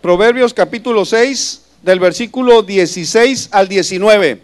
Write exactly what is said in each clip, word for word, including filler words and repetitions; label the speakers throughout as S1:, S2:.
S1: Proverbios capítulo seis, del versículo dieciséis al diecinueve.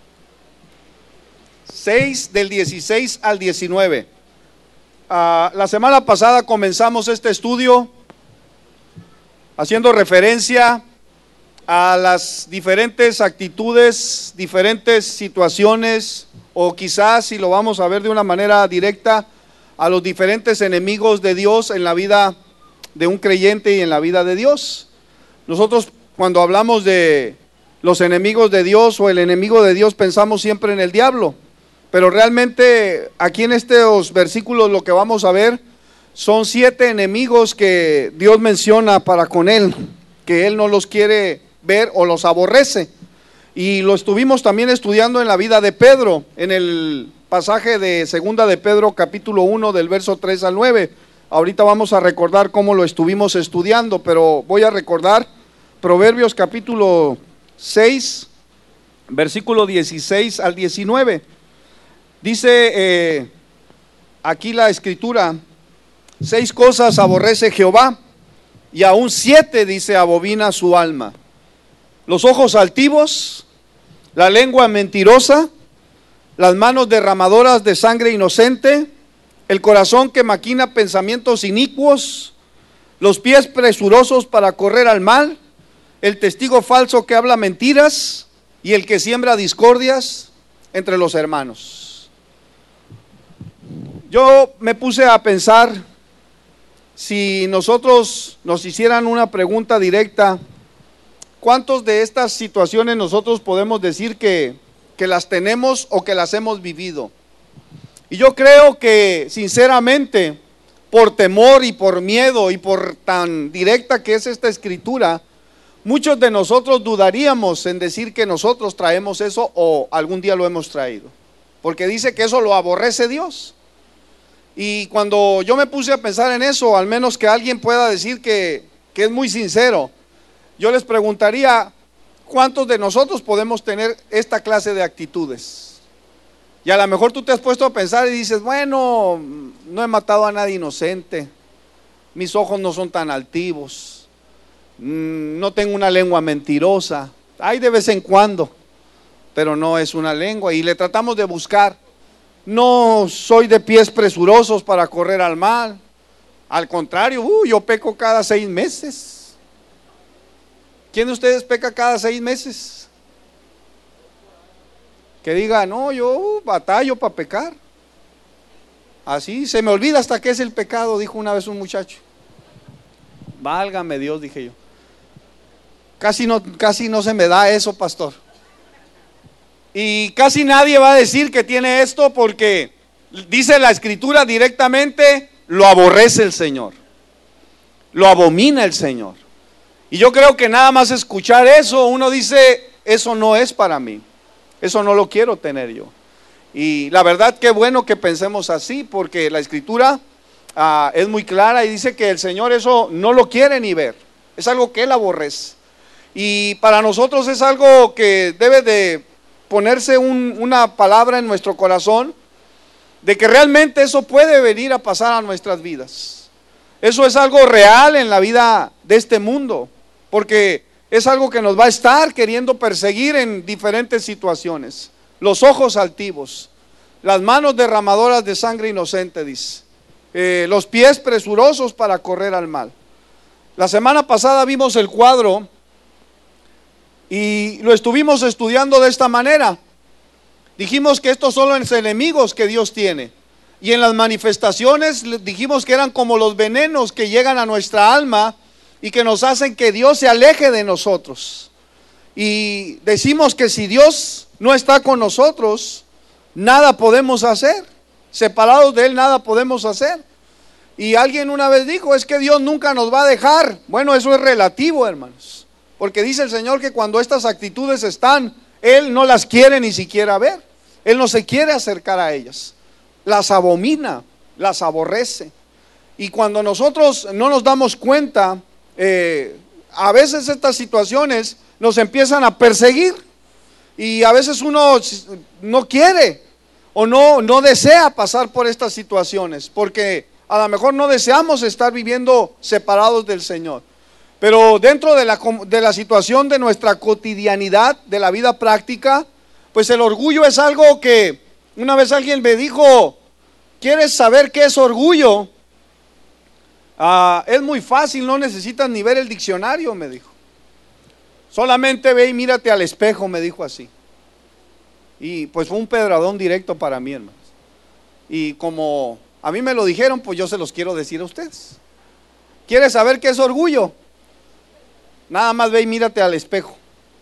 S1: seis del dieciséis al diecinueve. Uh, la semana pasada comenzamos este estudio haciendo referencia a las diferentes actitudes, diferentes situaciones, o quizás, si lo vamos a ver de una manera directa, a los diferentes enemigos de Dios en la vida de un creyente y en la vida de Dios. Nosotros, cuando hablamos de los enemigos de Dios o el enemigo de Dios, pensamos siempre en el diablo, pero realmente aquí en estos versículos lo que vamos a ver son siete enemigos que Dios menciona para con él, que él no los quiere ver o los aborrece. Y lo estuvimos también estudiando en la vida de Pedro, en el pasaje de segunda de Pedro capítulo uno del verso tres al nueve. Ahorita vamos a recordar cómo lo estuvimos estudiando, pero voy a recordar Proverbios capítulo seis, versículo dieciséis al diecinueve. Dice eh, aquí la escritura: seis cosas aborrece Jehová, y aún siete, dice, abomina su alma: los ojos altivos, la lengua mentirosa, las manos derramadoras de sangre inocente, el corazón que maquina pensamientos inicuos, los pies presurosos para correr al mal, el testigo falso que habla mentiras, y el que siembra discordias entre los hermanos. Yo me puse a pensar, si nosotros nos hicieran una pregunta directa, ¿cuántos de estas situaciones nosotros podemos decir que, que las tenemos o que las hemos vivido? Y yo creo que sinceramente, por temor y por miedo y por tan directa que es esta escritura, muchos de nosotros dudaríamos en decir que nosotros traemos eso o algún día lo hemos traído, porque dice que eso lo aborrece Dios. Y cuando yo me puse a pensar en eso, al menos que alguien pueda decir que, que es muy sincero, yo les preguntaría, ¿cuántos de nosotros podemos tener esta clase de actitudes? Y a lo mejor tú te has puesto a pensar y dices, bueno, no he matado a nadie inocente, mis ojos no son tan altivos, no tengo una lengua mentirosa, hay de vez en cuando, pero no es una lengua, y le tratamos de buscar. No soy de pies presurosos para correr al mal, al contrario, uh, yo peco cada seis meses. ¿Quién de ustedes peca cada seis meses? Que diga, no, yo batallo para pecar. Así, se me olvida hasta qué es el pecado, dijo una vez un muchacho. Válgame Dios, dije yo. Casi no, casi no se me da eso, pastor. Y casi nadie va a decir que tiene esto, porque dice la escritura directamente, lo aborrece el Señor, lo abomina el Señor. Y yo creo que nada más escuchar eso, uno dice, eso no es para mí, eso no lo quiero tener yo. Y la verdad, qué bueno que pensemos así, porque la escritura uh, es muy clara y dice que el Señor eso no lo quiere ni ver, es algo que Él aborrece. Y para nosotros es algo que debe de ponerse un, una palabra en nuestro corazón, de que realmente eso puede venir a pasar a nuestras vidas. Eso es algo real en la vida de este mundo, porque es algo que nos va a estar queriendo perseguir en diferentes situaciones. Los ojos altivos, las manos derramadoras de sangre inocente, dice, eh, los pies presurosos para correr al mal. La semana pasada vimos el cuadro y lo estuvimos estudiando de esta manera. Dijimos que estos son los enemigos que Dios tiene, y en las manifestaciones dijimos que eran como los venenos que llegan a nuestra alma y que nos hacen que Dios se aleje de nosotros. Y decimos que si Dios no está con nosotros, nada podemos hacer, separados de Él nada podemos hacer. Y alguien una vez dijo, es que Dios nunca nos va a dejar. Bueno, eso es relativo, hermanos, porque dice el Señor que cuando estas actitudes están, Él no las quiere ni siquiera ver, Él no se quiere acercar a ellas, las abomina, las aborrece. Y cuando nosotros no nos damos cuenta, eh, a veces estas situaciones nos empiezan a perseguir, y a veces uno no quiere o no, no desea pasar por estas situaciones, porque a lo mejor no deseamos estar viviendo separados del Señor. Pero dentro de la, de la situación de nuestra cotidianidad, de la vida práctica, pues el orgullo es algo que una vez alguien me dijo: ¿quieres saber qué es orgullo? Ah, es muy fácil, no necesitas ni ver el diccionario, me dijo. Solamente ve y mírate al espejo, me dijo así. Y pues fue un pedradón directo para mí, hermanos. Y como a mí me lo dijeron, pues yo se los quiero decir a ustedes. ¿Quieres saber qué es orgullo? Nada más ve y mírate al espejo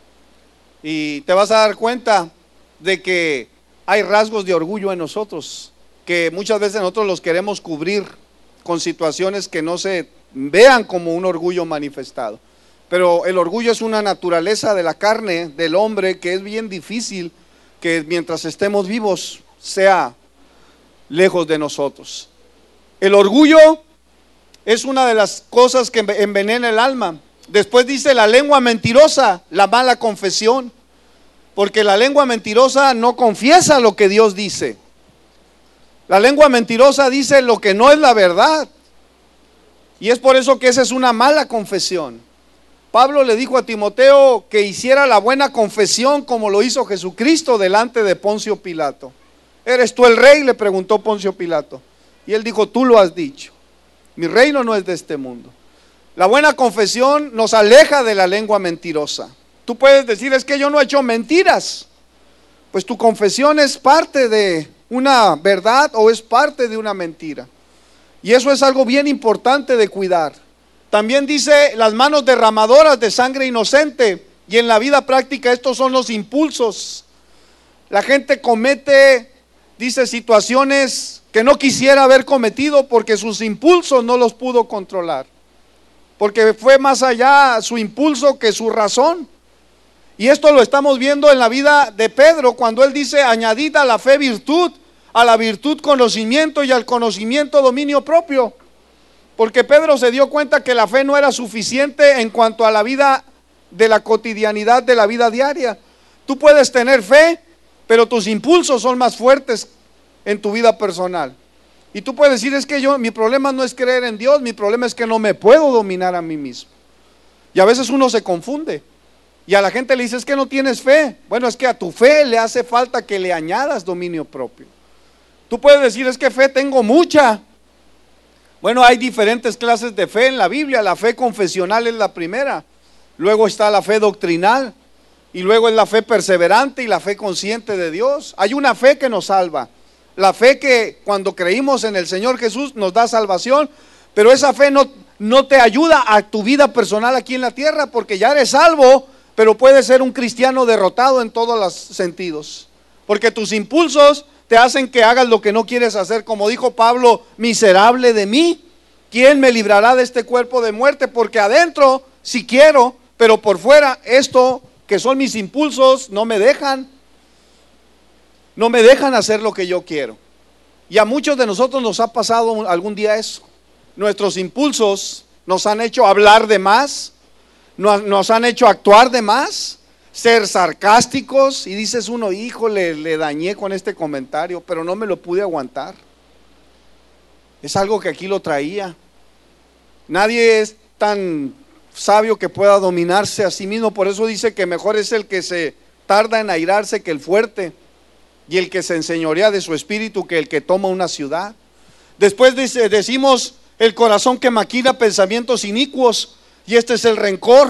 S1: y te vas a dar cuenta de que hay rasgos de orgullo en nosotros, que muchas veces nosotros los queremos cubrir con situaciones que no se vean como un orgullo manifestado. Pero el orgullo es una naturaleza de la carne, del hombre, que es bien difícil que mientras estemos vivos sea lejos de nosotros. El orgullo es una de las cosas que envenena el alma. Después dice la lengua mentirosa, la mala confesión, porque la lengua mentirosa no confiesa lo que Dios dice. La lengua mentirosa dice lo que no es la verdad, y es por eso que esa es una mala confesión. Pablo le dijo a Timoteo que hiciera la buena confesión como lo hizo Jesucristo delante de Poncio Pilato. ¿Eres tú el rey?, le preguntó Poncio Pilato, y él dijo: tú lo has dicho, mi reino no es de este mundo. La buena confesión nos aleja de la lengua mentirosa. Tú puedes decir: es que yo no he hecho mentiras. Pues tu confesión es parte de una verdad o es parte de una mentira. Y eso es algo bien importante de cuidar. También dice las manos derramadoras de sangre inocente. Y en la vida práctica estos son los impulsos. La gente comete, dice, situaciones que no quisiera haber cometido porque sus impulsos no los pudo controlar. Porque fue más allá su impulso que su razón. Y esto lo estamos viendo en la vida de Pedro, cuando él dice: añadid a la fe virtud, a la virtud conocimiento, y al conocimiento dominio propio. Porque Pedro se dio cuenta que la fe no era suficiente en cuanto a la vida de la cotidianidad, de la vida diaria. Tú puedes tener fe, pero tus impulsos son más fuertes en tu vida personal. Y tú puedes decir: es que yo, mi problema no es creer en Dios, mi problema es que no me puedo dominar a mí mismo. Y a veces uno se confunde. Y a la gente le dice: es que no tienes fe. Bueno, es que a tu fe le hace falta que le añadas dominio propio. Tú puedes decir: es que fe tengo mucha. Bueno, hay diferentes clases de fe en la Biblia. La fe confesional es la primera. Luego está la fe doctrinal. Y luego es la fe perseverante y la fe consciente de Dios. Hay una fe que nos salva. La fe que cuando creímos en el Señor Jesús nos da salvación, pero esa fe no, no te ayuda a tu vida personal aquí en la tierra, porque ya eres salvo, pero puedes ser un cristiano derrotado en todos los sentidos, porque tus impulsos te hacen que hagas lo que no quieres hacer. Como dijo Pablo: miserable de mí, ¿quién me librará de este cuerpo de muerte? Porque adentro sí quiero, pero por fuera esto que son mis impulsos no me dejan. No me dejan hacer lo que yo quiero. Y a muchos de nosotros nos ha pasado algún día eso. Nuestros impulsos nos han hecho hablar de más, nos, nos han hecho actuar de más, ser sarcásticos. Y dices uno: híjole, le dañé con este comentario, pero no me lo pude aguantar. Es algo que aquí lo traía. Nadie es tan sabio que pueda dominarse a sí mismo. Por eso dice que mejor es el que se tarda en airarse que el fuerte, y el que se enseñorea de su espíritu que el que toma una ciudad. Después dice, decimos: el corazón que maquina pensamientos inicuos, y este es el rencor.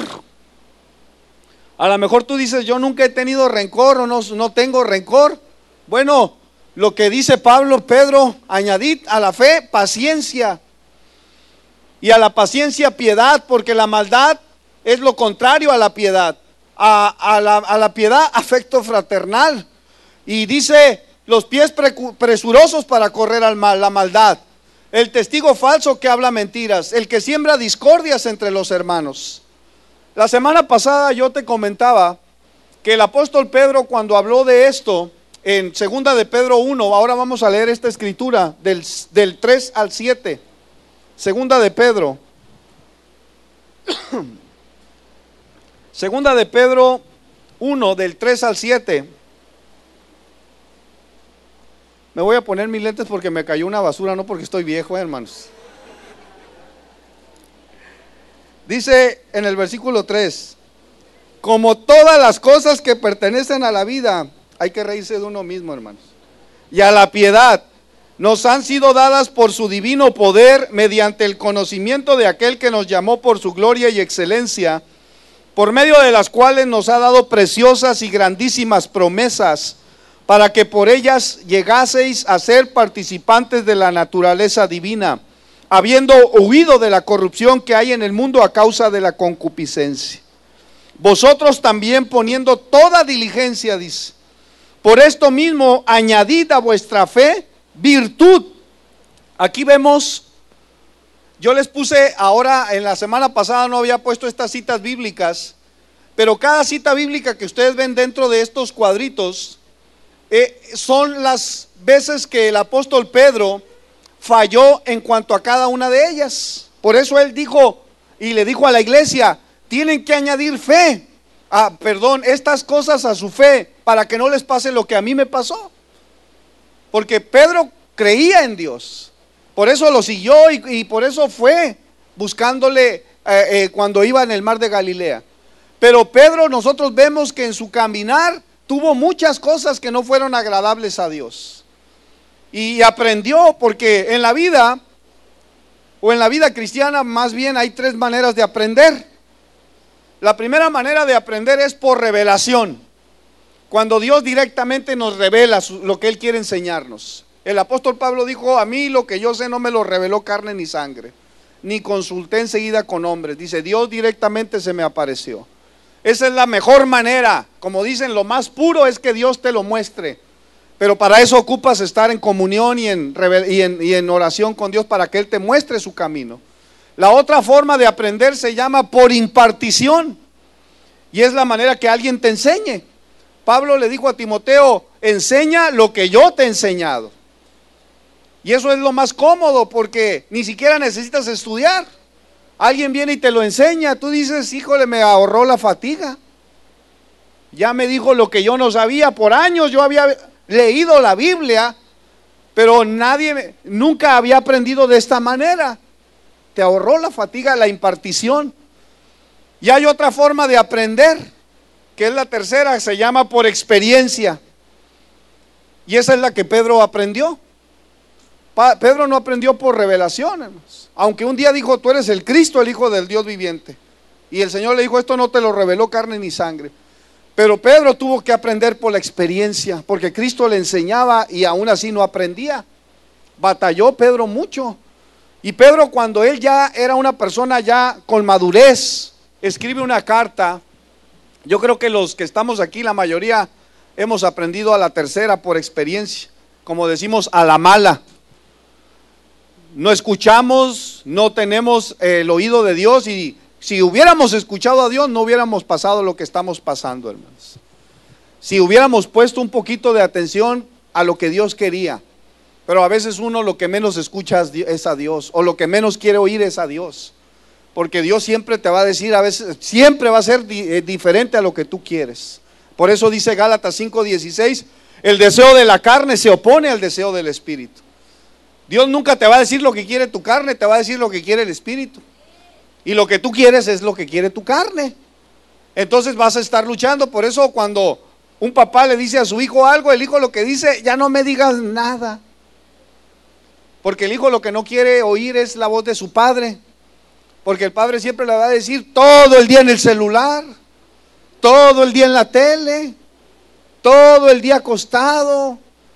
S1: A lo mejor tú dices: yo nunca he tenido rencor, o no, no tengo rencor. Bueno, lo que dice Pablo, Pedro: añadid a la fe paciencia, y a la paciencia piedad, porque la maldad es lo contrario a la piedad. A, a, la, a la piedad afecto fraternal. Y dice: los pies presurosos para correr al mal, la maldad. El testigo falso que habla mentiras, el que siembra discordias entre los hermanos. La semana pasada yo te comentaba que el apóstol Pedro, cuando habló de esto en segunda de Pedro uno, ahora vamos a leer esta escritura del, del tres al siete. Segunda de Pedro Segunda de Pedro uno, del tres al siete. Me voy a poner mis lentes porque me cayó una basura, no porque estoy viejo, hermanos. Dice en el versículo tres, como todas las cosas que pertenecen a la vida, hay que reírse de uno mismo, hermanos, y a la piedad, nos han sido dadas por su divino poder, mediante el conocimiento de aquel que nos llamó por su gloria y excelencia, por medio de las cuales nos ha dado preciosas y grandísimas promesas, para que por ellas llegaseis a ser participantes de la naturaleza divina, habiendo huido de la corrupción que hay en el mundo a causa de la concupiscencia. Vosotros también, poniendo toda diligencia, dice, por esto mismo añadid a vuestra fe virtud. Aquí vemos, yo les puse ahora, en la semana pasada no había puesto estas citas bíblicas, pero cada cita bíblica que ustedes ven dentro de estos cuadritos eh, son las veces que el apóstol Pedro falló en cuanto a cada una de ellas. Por eso él dijo y le dijo a la iglesia, tienen que añadir fe, ah, perdón, estas cosas a su fe, para que no les pase lo que a mí me pasó. Porque Pedro creía en Dios, por eso lo siguió y, y por eso fue buscándole eh, eh, cuando iba en el mar de Galilea. Pero Pedro, nosotros vemos que en su caminar tuvo muchas cosas que no fueron agradables a Dios. Y aprendió, porque en la vida, o en la vida cristiana más bien, hay tres maneras de aprender. La primera manera de aprender es por revelación, cuando Dios directamente nos revela lo que Él quiere enseñarnos. El apóstol Pablo dijo, a mí lo que yo sé no me lo reveló carne ni sangre, ni consulté enseguida con hombres. Dice, Dios directamente se me apareció. Esa es la mejor manera, como dicen, lo más puro es que Dios te lo muestre. Pero para eso ocupas estar en comunión y en, y, en, y en oración con Dios para que Él te muestre su camino. La otra forma de aprender se llama por impartición, y es la manera que alguien te enseñe. Pablo le dijo a Timoteo, enseña lo que yo te he enseñado. Y eso es lo más cómodo, porque ni siquiera necesitas estudiar. Alguien viene y te lo enseña, tú dices, híjole, me ahorró la fatiga. Ya me dijo lo que yo no sabía. Por años yo había leído la Biblia, pero nadie, nunca había aprendido de esta manera. Te ahorró la fatiga, la impartición. Y hay otra forma de aprender, que es la tercera, se llama por experiencia. Y esa es la que Pedro aprendió. Pa- Pedro no aprendió por revelación, hermanos. Aunque un día dijo, tú eres el Cristo, el Hijo del Dios viviente. Y el Señor le dijo, esto no te lo reveló carne ni sangre. Pero Pedro tuvo que aprender por la experiencia, porque Cristo le enseñaba y aún así no aprendía. Batalló Pedro mucho. Y Pedro, cuando él ya era una persona ya con madurez, escribe una carta. Yo creo que los que estamos aquí, la mayoría hemos aprendido a la tercera por experiencia, como decimos, a la mala. No escuchamos, no tenemos el oído de Dios, y si hubiéramos escuchado a Dios no hubiéramos pasado lo que estamos pasando, hermanos. Si hubiéramos puesto un poquito de atención a lo que Dios quería. Pero a veces uno lo que menos escucha es a Dios, o lo que menos quiere oír es a Dios, porque Dios siempre te va a decir, a veces siempre va a ser di, eh, diferente a lo que tú quieres. Por eso dice Gálatas cinco dieciséis, el deseo de la carne se opone al deseo del Espíritu. Dios nunca te va a decir lo que quiere tu carne, te va a decir lo que quiere el Espíritu. Y lo que tú quieres es lo que quiere tu carne. Entonces vas a estar luchando. Por eso cuando un papá le dice a su hijo algo, el hijo lo que dice, ya no me digas nada. Porque el hijo lo que no quiere oír es la voz de su padre. Porque el padre siempre le va a decir todo el día en el celular, todo el día en la tele, todo el día acostado.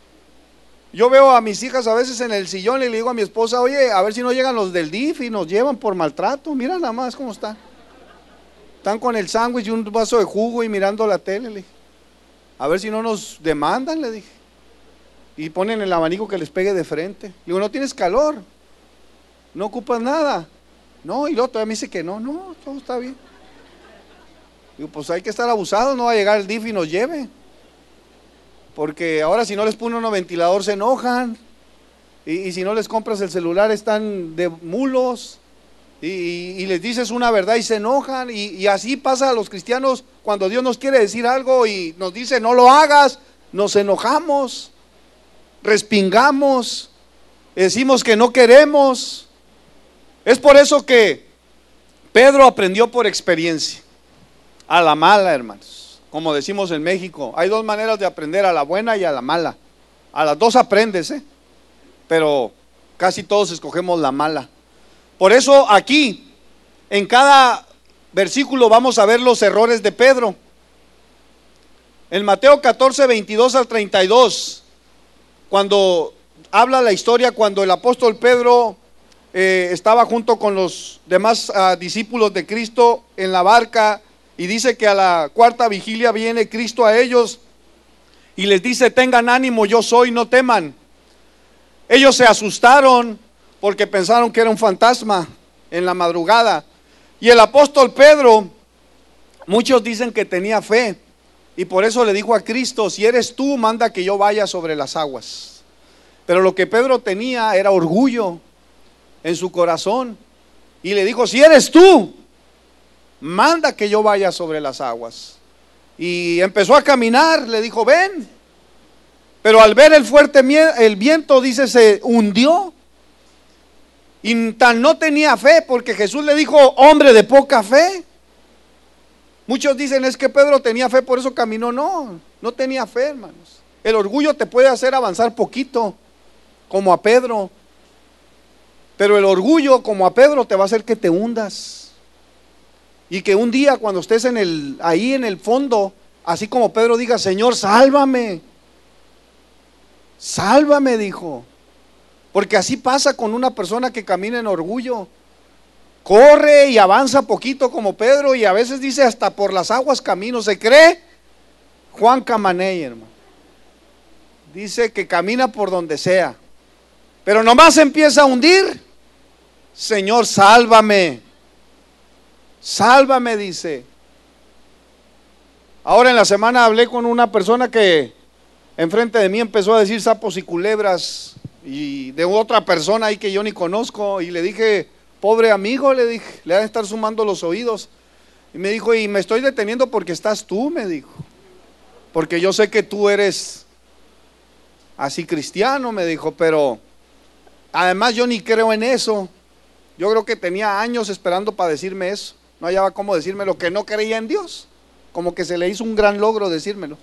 S1: Yo veo a mis hijas a veces en el sillón y le digo a mi esposa, oye, a ver si no llegan los del D I F y nos llevan por maltrato. Mira nada más cómo están. Están con el sándwich y un vaso de jugo y mirando la tele. Le dije, a ver si no nos demandan, le dije. Y ponen el abanico que les pegue de frente. Le digo, no tienes calor, no ocupas nada. No, y luego todavía me dice que no, no, todo está bien. Digo, pues hay que estar abusados, no va a llegar el D I F y nos lleve. Porque ahora si no les pone uno ventilador se enojan. Y, y si no les compras el celular están de mulos. Y, y, y les dices una verdad y se enojan. Y, y así pasa a los cristianos cuando Dios nos quiere decir algo y nos dice no lo hagas, nos enojamos, respingamos, decimos que no queremos. Es por eso que Pedro aprendió por experiencia, a la mala, hermanos. Como decimos en México, hay dos maneras de aprender, a la buena y a la mala. A las dos aprendes, ¿eh? Pero casi todos escogemos la mala. Por eso aquí, en cada versículo vamos a ver los errores de Pedro. En Mateo catorce, veintidós al treinta y dos, cuando habla la historia, cuando el apóstol Pedro eh, estaba junto con los demás uh, discípulos de Cristo en la barca, y dice que a la cuarta vigilia viene Cristo a ellos y les dice: tengan ánimo, yo soy, no teman. Ellos se asustaron porque pensaron que era un fantasma en la madrugada. Y el apóstol Pedro, muchos dicen que tenía fe, y por eso le dijo a Cristo: si eres tú, manda que yo vaya sobre las aguas. Pero lo que Pedro tenía era orgullo en su corazón, y le dijo: si eres tú, manda que yo vaya sobre las aguas. Y empezó a caminar, le dijo: ven. Pero al ver el fuerte el viento, dice, se hundió. Y tan no tenía fe, porque Jesús le dijo: hombre de poca fe. Muchos dicen: es que Pedro tenía fe, por eso caminó. No, no tenía fe, hermanos. El orgullo te puede hacer avanzar poquito, como a Pedro. Pero el orgullo, como a Pedro, te va a hacer que te hundas. Y que un día, cuando estés en el, ahí en el fondo, así como Pedro, diga: Señor, sálvame. Sálvame, dijo. Porque así pasa con una persona que camina en orgullo. Corre y avanza poquito como Pedro, y a veces dice: hasta por las aguas camino. Se cree Juan Camaney, hermano. Dice que camina por donde sea, pero nomás empieza a hundir. Señor, sálvame. Sálvame, dice. Ahora en la semana hablé con una persona que enfrente de mí empezó a decir sapos y culebras, y de otra persona ahí que yo ni conozco, y le dije: pobre amigo, le dije, le van a estar sumando los oídos. Y me dijo: y me estoy deteniendo porque estás tú, me dijo, porque yo sé que tú eres así cristiano, me dijo, pero además yo ni creo en eso. Yo creo que tenía años esperando para decirme eso, no hallaba cómo decirme lo que no creía en Dios, como que se le hizo un gran logro decírmelo.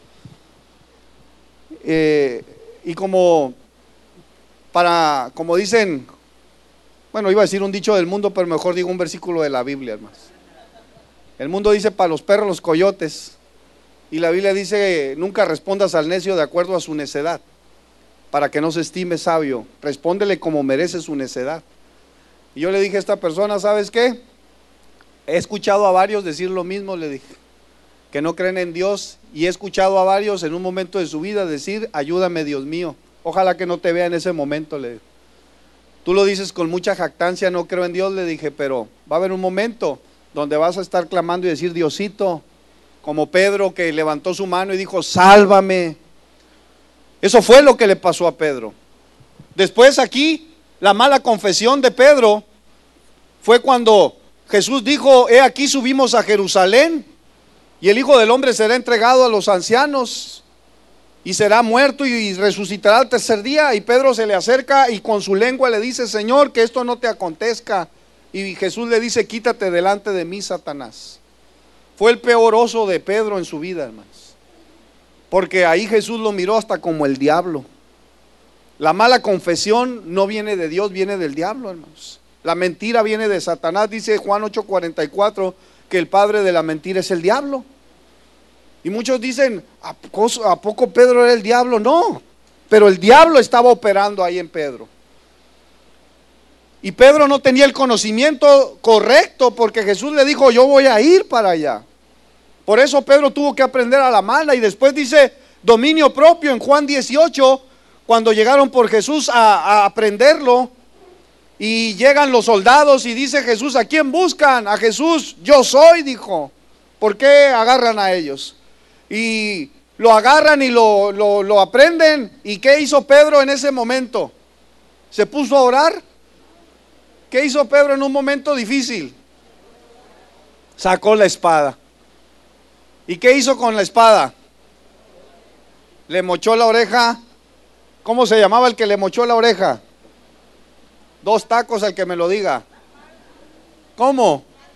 S1: Eh, y como para, como dicen, bueno, iba a decir un dicho del mundo, pero mejor digo un versículo de la Biblia, hermanos. El mundo dice: para los perros los coyotes, y la Biblia dice: nunca respondas al necio de acuerdo a su necedad, para que no se estime sabio. Respóndele como merece su necedad. Y yo le dije a esta persona: ¿sabes qué? He escuchado a varios decir lo mismo, le dije, que no creen en Dios, y he escuchado a varios en un momento de su vida decir: ayúdame, Dios mío. Ojalá que no te vea en ese momento, le dije. Tú lo dices con mucha jactancia: no creo en Dios, le dije, pero va a haber un momento donde vas a estar clamando y decir: Diosito, como Pedro, que levantó su mano y dijo: sálvame. Eso fue lo que le pasó a Pedro. Después aquí, la mala confesión de Pedro fue cuando Jesús dijo: he aquí subimos a Jerusalén, y el Hijo del Hombre será entregado a los ancianos, y será muerto y resucitará al tercer día. Y Pedro se le acerca y con su lengua le dice: Señor, que esto no te acontezca. Y Jesús le dice: quítate delante de mí, Satanás. Fue el peor oso de Pedro en su vida, hermanos, porque ahí Jesús lo miró hasta como el diablo. La mala confesión no viene de Dios, viene del diablo, hermanos. La mentira viene de Satanás. Dice Juan ocho cuarenta y cuatro que el padre de la mentira es el diablo. Y muchos dicen: ¿a poco, ¿a poco Pedro era el diablo? No, pero el diablo estaba operando ahí en Pedro. Y Pedro no tenía el conocimiento correcto, porque Jesús le dijo: yo voy a ir para allá. Por eso Pedro tuvo que aprender a la mala. Y después dice dominio propio en Juan dieciocho, cuando llegaron por Jesús a, a aprenderlo, y llegan los soldados y dice Jesús: ¿a quién buscan? A Jesús. Yo soy, dijo. ¿Por qué agarran a ellos? Y lo agarran y lo, lo, lo aprenden. ¿Y qué hizo Pedro en ese momento? ¿Se puso a orar? ¿Qué hizo Pedro en un momento difícil? Sacó la espada. ¿Y qué hizo con la espada? Le mochó la oreja. ¿Cómo se llamaba el que le mochó la oreja? Dos tacos al que me lo diga. ¿Cómo?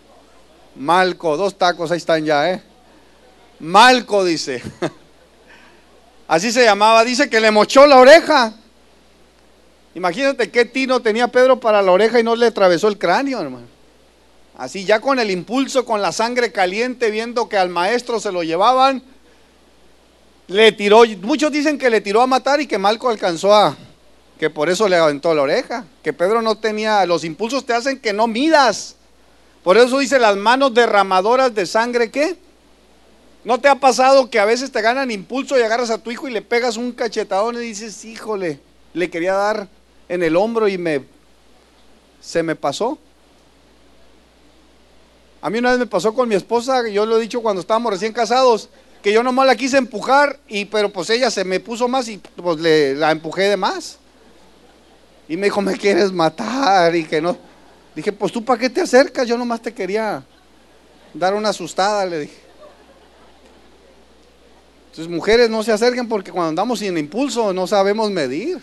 S1: Malco, dos tacos, ahí están ya, ¿eh? Malco dice. Así se llamaba, dice que le mochó la oreja. Imagínate qué tino tenía Pedro para la oreja y no le atravesó el cráneo, hermano. Así ya con el impulso, con la sangre caliente, viendo que al maestro se lo llevaban, le tiró. Muchos dicen que le tiró a matar y que Malco alcanzó a, que por eso le aventó la oreja. Que Pedro no tenía, los impulsos te hacen que no midas. Por eso dice las manos derramadoras de sangre, ¿qué? ¿No te ha pasado que a veces te ganan impulso y agarras a tu hijo y le pegas un cachetadón y dices, híjole, le quería dar en el hombro y me, se me pasó? A mí una vez me pasó con mi esposa, yo lo he dicho cuando estábamos recién casados, que yo nomás la quise empujar, y pero pues ella se me puso más y pues le, la empujé de más. Y me dijo, me quieres matar, y que no. Dije, pues tú para qué te acercas, yo nomás te quería dar una asustada, le dije. Entonces, mujeres, no se acerquen porque cuando andamos sin impulso no sabemos medir.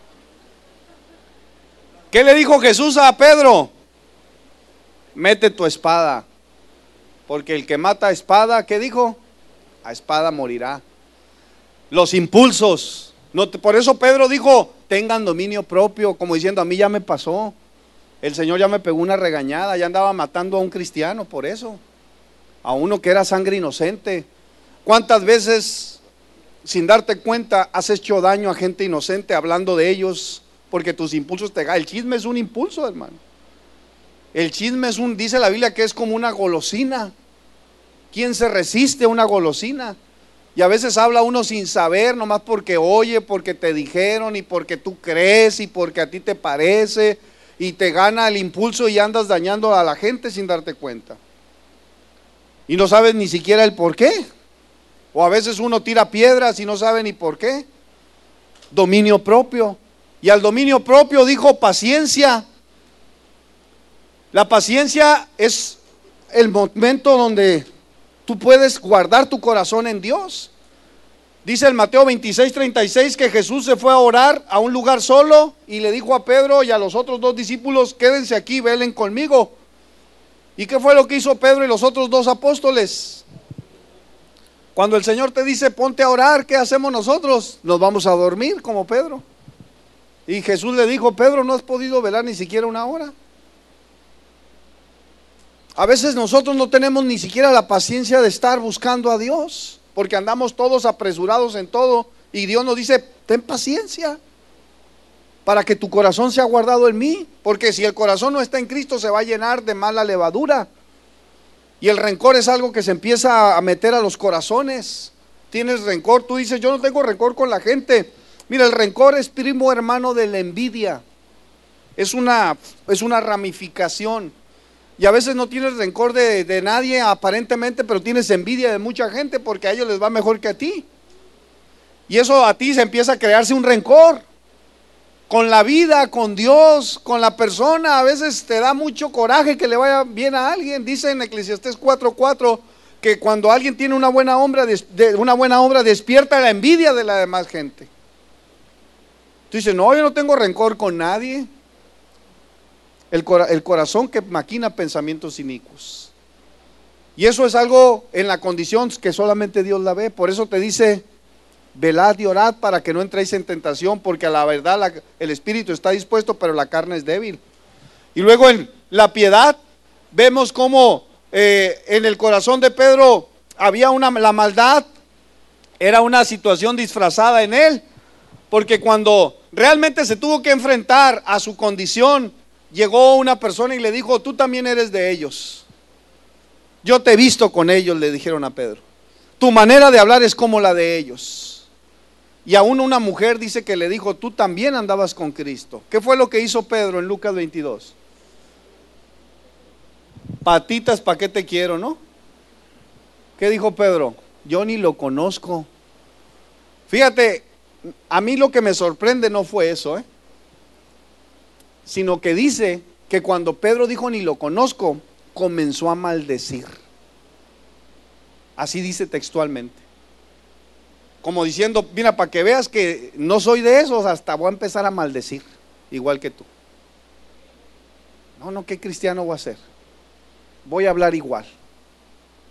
S1: ¿Qué le dijo Jesús a Pedro? Mete tu espada, porque el que mata a espada, ¿qué dijo? A espada morirá. Los impulsos, no te, por eso Pedro dijo, tengan dominio propio, como diciendo, a mí ya me pasó. El Señor ya me pegó una regañada, ya andaba matando a un cristiano por eso, a uno que era sangre inocente. ¿Cuántas veces, sin darte cuenta, has hecho daño a gente inocente hablando de ellos porque tus impulsos te ganan? El chisme es un impulso, hermano. El chisme es un, dice la Biblia que es como una golosina. ¿Quién se resiste a una golosina? Y a veces habla uno sin saber, nomás porque oye, porque te dijeron y porque tú crees y porque a ti te parece, y te gana el impulso y andas dañando a la gente sin darte cuenta. Y no sabes ni siquiera el por qué. O a veces uno tira piedras y no sabe ni por qué. Dominio propio. Y al dominio propio dijo paciencia. La paciencia es el momento donde tú puedes guardar tu corazón en Dios. Dice el Mateo veintiséis, treinta y seis que Jesús se fue a orar a un lugar solo y le dijo a Pedro y a los otros dos discípulos, quédense aquí, velen conmigo. ¿Y qué fue lo que hizo Pedro y los otros dos apóstoles? Cuando el Señor te dice ponte a orar, ¿qué hacemos nosotros? Nos vamos a dormir como Pedro. Y Jesús le dijo, Pedro, no has podido velar ni siquiera una hora. A veces nosotros no tenemos ni siquiera la paciencia de estar buscando a Dios, porque andamos todos apresurados en todo, y Dios nos dice, ten paciencia para que tu corazón sea guardado en mí, porque si el corazón no está en Cristo se va a llenar de mala levadura. Y el rencor es algo que se empieza a meter a los corazones. Tienes rencor, tú dices, yo no tengo rencor con la gente. Mira, el rencor es primo hermano de la envidia. Es una, es una ramificación. Y a veces no tienes rencor de, de nadie aparentemente, pero tienes envidia de mucha gente porque a ellos les va mejor que a ti. Y eso a ti se empieza a crearse un rencor. Con la vida, con Dios, con la persona, a veces te da mucho coraje que le vaya bien a alguien. Dice en Eclesiastés cuatro cuatro que cuando alguien tiene una buena obra, de, una buena obra despierta la envidia de la demás gente. Tú dices, no, yo no tengo rencor con nadie. El, cora, el corazón que maquina pensamientos inicuos. Y eso es algo en la condición que solamente Dios la ve. Por eso te dice, velad y orad para que no entréis en tentación, porque a la verdad la, el espíritu está dispuesto, pero la carne es débil. Y luego en la piedad vemos cómo eh, en el corazón de Pedro había una, la maldad, era una situación disfrazada en él, porque cuando realmente se tuvo que enfrentar a su condición, llegó una persona y le dijo, tú también eres de ellos. Yo te he visto con ellos, le dijeron a Pedro. Tu manera de hablar es como la de ellos. Y aún una mujer dice que le dijo, tú también andabas con Cristo. ¿Qué fue lo que hizo Pedro en Lucas veintidós? Patitas, ¿para qué te quiero, no? ¿Qué dijo Pedro? Yo ni lo conozco. Fíjate, a mí lo que me sorprende no fue eso, ¿eh? Sino que dice que cuando Pedro dijo ni lo conozco, comenzó a maldecir. Así dice textualmente. Como diciendo, mira, para que veas que no soy de esos, hasta voy a empezar a maldecir, igual que tú. No, no, ¿qué cristiano voy a ser? Voy a hablar igual.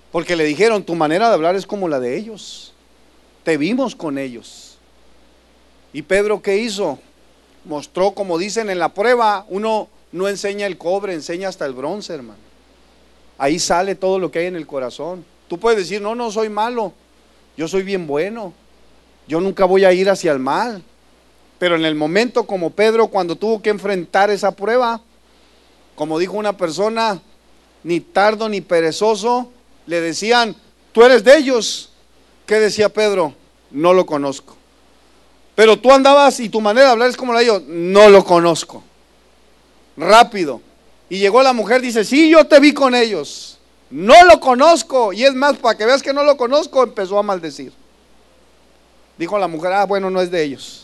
S1: Porque le dijeron, tu manera de hablar es como la de ellos. Te vimos con ellos. ¿Y Pedro qué hizo? Mostró, como dicen en la prueba, uno no enseña el cobre, enseña hasta el bronce, hermano. Ahí sale todo lo que hay en el corazón. Tú puedes decir, no, no soy malo, yo soy bien bueno, yo nunca voy a ir hacia el mal. Pero en el momento como Pedro, cuando tuvo que enfrentar esa prueba, como dijo una persona, ni tardo ni perezoso, le decían, tú eres de ellos. ¿Qué decía Pedro? No lo conozco. Pero tú andabas y tu manera de hablar es como la de ellos. No lo conozco. Rápido. Y llegó la mujer, dice, sí, yo te vi con ellos. No lo conozco. Y es más, para que veas que no lo conozco, empezó a maldecir. Dijo la mujer, ah, bueno, no es de ellos.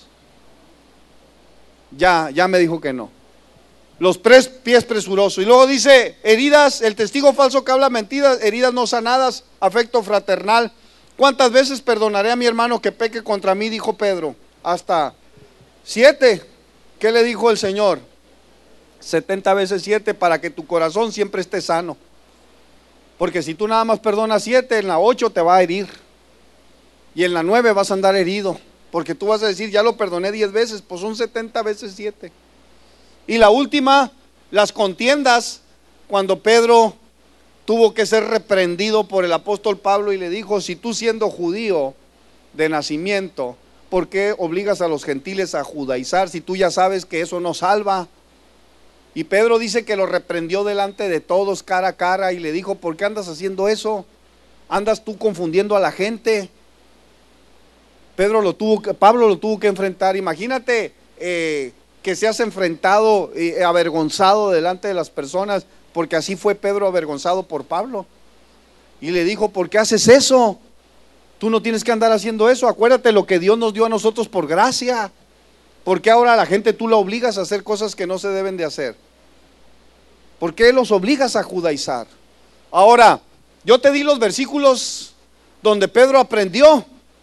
S1: Ya, ya me dijo que no. Los tres pies presurosos. Y luego dice, heridas, el testigo falso que habla mentiras, heridas no sanadas, afecto fraternal. ¿Cuántas veces perdonaré a mi hermano que peque contra mí? Dijo Pedro. Hasta siete. ¿Qué le dijo el Señor? Setenta veces siete, para que tu corazón siempre esté sano. Porque si tú nada más perdonas siete, en la ocho te va a herir. Y en la nueve vas a andar herido. Porque tú vas a decir, ya lo perdoné diez veces, pues son setenta veces siete. Y la última, las contiendas, cuando Pedro tuvo que ser reprendido por el apóstol Pablo y le dijo, si tú siendo judío de nacimiento, ¿por qué obligas a los gentiles a judaizar si tú ya sabes que eso no salva? Y Pedro dice que lo reprendió delante de todos, cara a cara, y le dijo, ¿por qué andas haciendo eso? ¿Andas tú confundiendo a la gente? Pedro lo tuvo, Pablo lo tuvo que enfrentar. Imagínate eh, que seas enfrentado, eh, avergonzado delante de las personas, porque así fue Pedro avergonzado por Pablo. Y le dijo, ¿por qué haces eso? Tú no tienes que andar haciendo eso. Acuérdate lo que Dios nos dio a nosotros por gracia. ¿Por qué ahora a la gente tú la obligas a hacer cosas que no se deben de hacer? ¿Por qué los obligas a judaizar? Ahora, yo te di los versículos donde Pedro aprendió.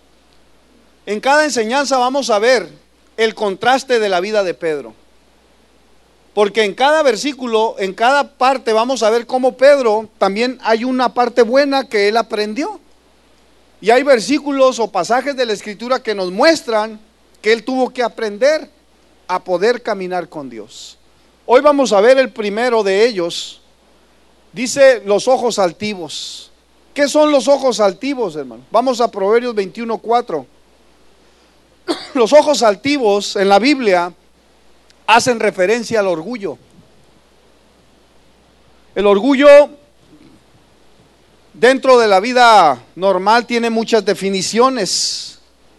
S1: En cada enseñanza vamos a ver el contraste de la vida de Pedro. Porque en cada versículo, en cada parte vamos a ver cómo Pedro, también hay una parte buena que él aprendió. Y hay versículos o pasajes de la Escritura que nos muestran que él tuvo que aprender a poder caminar con Dios. Hoy vamos a ver el primero de ellos. Dice los ojos altivos. ¿Qué son los ojos altivos, hermano? Vamos a Proverbios veintiuno cuatro. Los ojos altivos en la Biblia hacen referencia al orgullo. El orgullo dentro de la vida normal tiene muchas definiciones.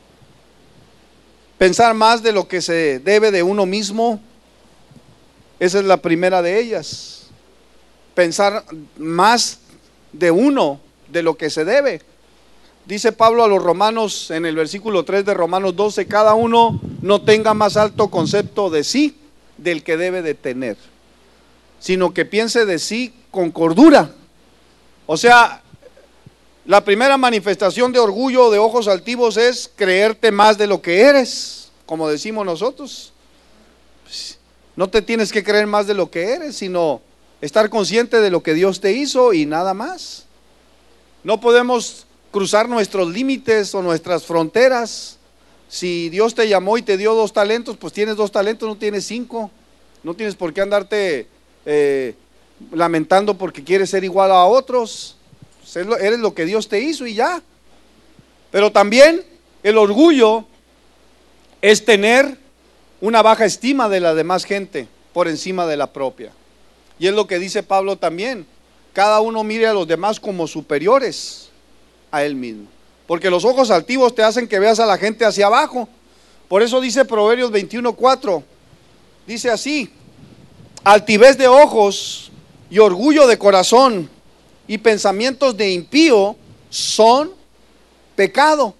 S1: Pensar más de lo que se debe de uno mismo, esa es la primera de ellas. Pensar más de uno de lo que se debe. Dice Pablo a los romanos en el versículo tres de Romanos doce, cada uno no tenga más alto concepto de sí del que debe de tener, sino que piense de sí con cordura. O sea, la primera manifestación de orgullo, de ojos altivos, es creerte más de lo que eres, como decimos nosotros. No te tienes que creer más de lo que eres, sino estar consciente de lo que Dios te hizo y nada más. No podemos cruzar nuestros límites o nuestras fronteras. Si Dios te llamó y te dio dos talentos, pues tienes dos talentos, no tienes cinco. No tienes por qué andarte eh, lamentando porque quieres ser igual a otros. Eres lo que Dios te hizo y ya. Pero también el orgullo es tener una baja estima de la demás gente por encima de la propia. Y es lo que dice Pablo también. Cada uno mire a los demás como superiores a él mismo, porque los ojos altivos te hacen que veas a la gente hacia abajo. Por eso dice Proverbios veintiuno cuatro, dice así: altivez de ojos y orgullo de corazón y pensamientos de impío son pecado.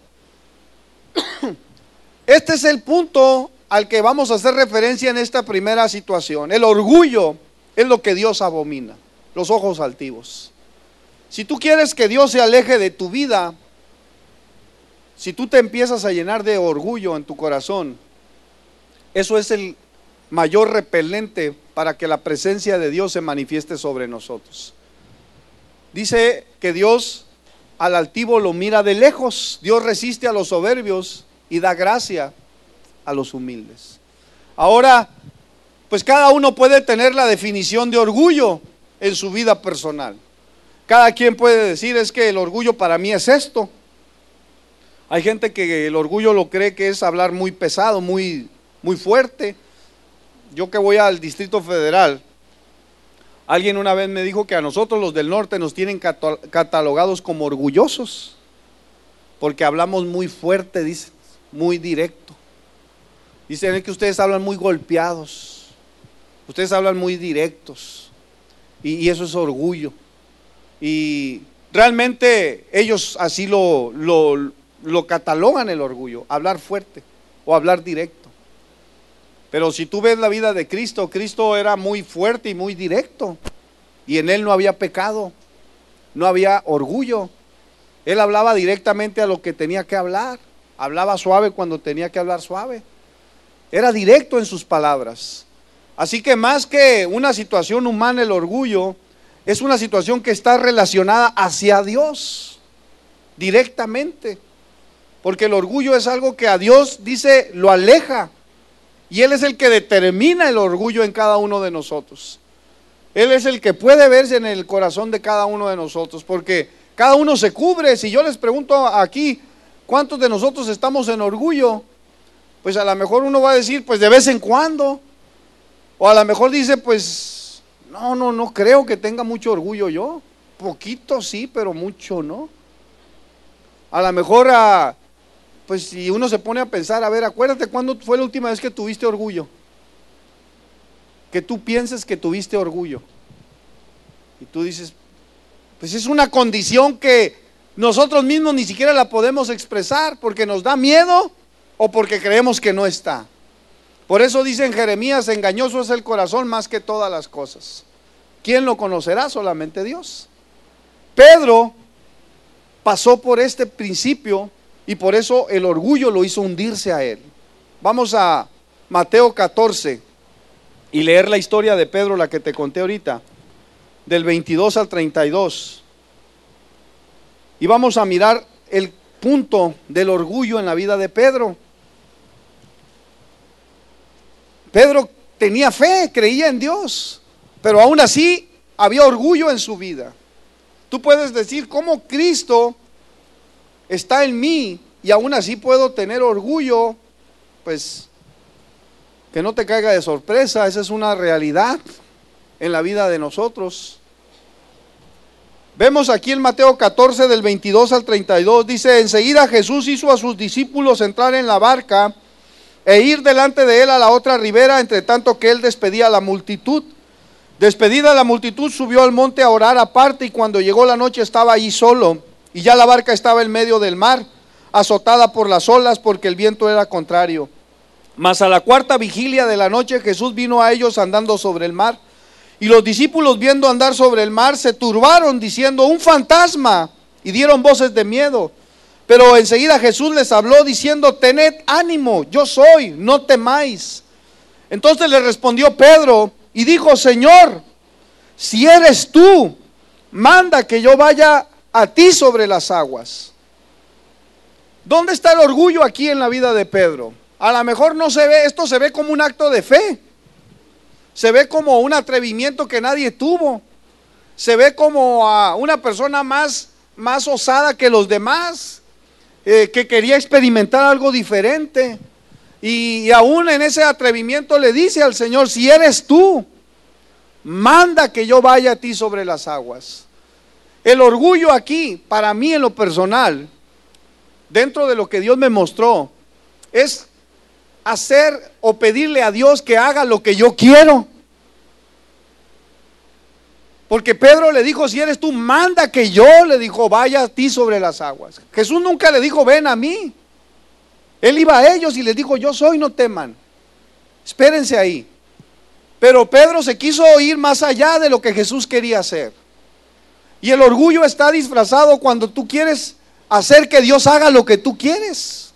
S1: Este es el punto al que vamos a hacer referencia en esta primera situación. El orgullo es lo que Dios abomina, los ojos altivos. Si tú quieres que Dios se aleje de tu vida, si tú te empiezas a llenar de orgullo en tu corazón, eso es el mayor repelente para que la presencia de Dios se manifieste sobre nosotros. Dice que Dios al altivo lo mira de lejos. Dios resiste a los soberbios y da gracia a los humildes. Ahora, pues cada uno puede tener la definición de orgullo en su vida personal. Cada quien puede decir, es que el orgullo para mí es esto. Hay gente que el orgullo lo cree que es hablar muy pesado, muy, muy fuerte. Yo que voy al Distrito Federal, alguien una vez me dijo que a nosotros los del norte nos tienen catalogados como orgullosos, porque hablamos muy fuerte, dicen, muy directo. Dicen que ustedes hablan muy golpeados, ustedes hablan muy directos, y, y eso es orgullo. Y realmente ellos así lo, lo, lo catalogan, el orgullo, hablar fuerte o hablar directo. Pero si tú ves la vida de Cristo, Cristo era muy fuerte y muy directo, y en él no había pecado, no había orgullo. Él hablaba directamente a lo que tenía que hablar, hablaba suave cuando tenía que hablar suave, era directo en sus palabras. Así que más que una situación humana, el orgullo es una situación que está relacionada hacia Dios directamente, porque el orgullo es algo que a Dios, dice, lo aleja, y Él es el que determina el orgullo en cada uno de nosotros. Él es el que puede verse en el corazón de cada uno de nosotros, porque cada uno se cubre. Si yo les pregunto aquí, ¿cuántos de nosotros estamos en orgullo? Pues a lo mejor uno va a decir, pues de vez en cuando, o a lo mejor dice, pues no, no, no creo que tenga mucho orgullo yo, poquito sí, pero mucho no. A lo mejor, a, pues si uno se pone a pensar, a ver, acuérdate cuándo fue la última vez que tuviste orgullo, que tú pienses que tuviste orgullo, y tú dices, pues es una condición que nosotros mismos ni siquiera la podemos expresar, porque nos da miedo o porque creemos que no está. Por eso dice en Jeremías, engañoso es el corazón más que todas las cosas. ¿Quién lo conocerá? Solamente Dios. Pedro pasó por este principio y por eso el orgullo lo hizo hundirse a él. Vamos a Mateo catorce y leer la historia de Pedro, la que te conté ahorita, del veintidós al treinta y dos. Y vamos a mirar el punto del orgullo en la vida de Pedro. Pedro tenía fe, creía en Dios, pero aún así había orgullo en su vida. Tú puedes decir, ¿cómo Cristo está en mí y aún así puedo tener orgullo? Pues que no te caiga de sorpresa, esa es una realidad en la vida de nosotros. Vemos aquí en Mateo catorce del veintidós al treinta y dos, dice, enseguida Jesús hizo a sus discípulos entrar en la barca e ir delante de él a la otra ribera, entre tanto que él despedía a la multitud. Despedida la multitud, subió al monte a orar aparte, y cuando llegó la noche estaba allí solo, y ya la barca estaba en medio del mar, azotada por las olas, porque el viento era contrario. Mas a la cuarta vigilia de la noche Jesús vino a ellos andando sobre el mar, y los discípulos, viendo andar sobre el mar, se turbaron diciendo, un fantasma, y dieron voces de miedo. Pero enseguida Jesús les habló diciendo, tened ánimo, yo soy, no temáis. Entonces le respondió Pedro y dijo, Señor, si eres tú, manda que yo vaya a ti sobre las aguas. ¿Dónde está el orgullo aquí en la vida de Pedro? A lo mejor no se ve, esto se ve como un acto de fe, se ve como un atrevimiento que nadie tuvo, se ve como a una persona más, más osada que los demás, eh, que quería experimentar algo diferente, y, y aún en ese atrevimiento le dice al Señor, si eres tú, manda que yo vaya a ti sobre las aguas. El orgullo aquí, para mí en lo personal, dentro de lo que Dios me mostró, es hacer o pedirle a Dios que haga lo que yo quiero. Porque Pedro le dijo, si eres tú, manda que yo, le dijo, vaya a ti sobre las aguas. Jesús nunca le dijo, ven a mí. Él iba a ellos y les dijo, yo soy, no teman. Espérense ahí. Pero Pedro se quiso ir más allá de lo que Jesús quería hacer. Y el orgullo está disfrazado cuando tú quieres hacer que Dios haga lo que tú quieres.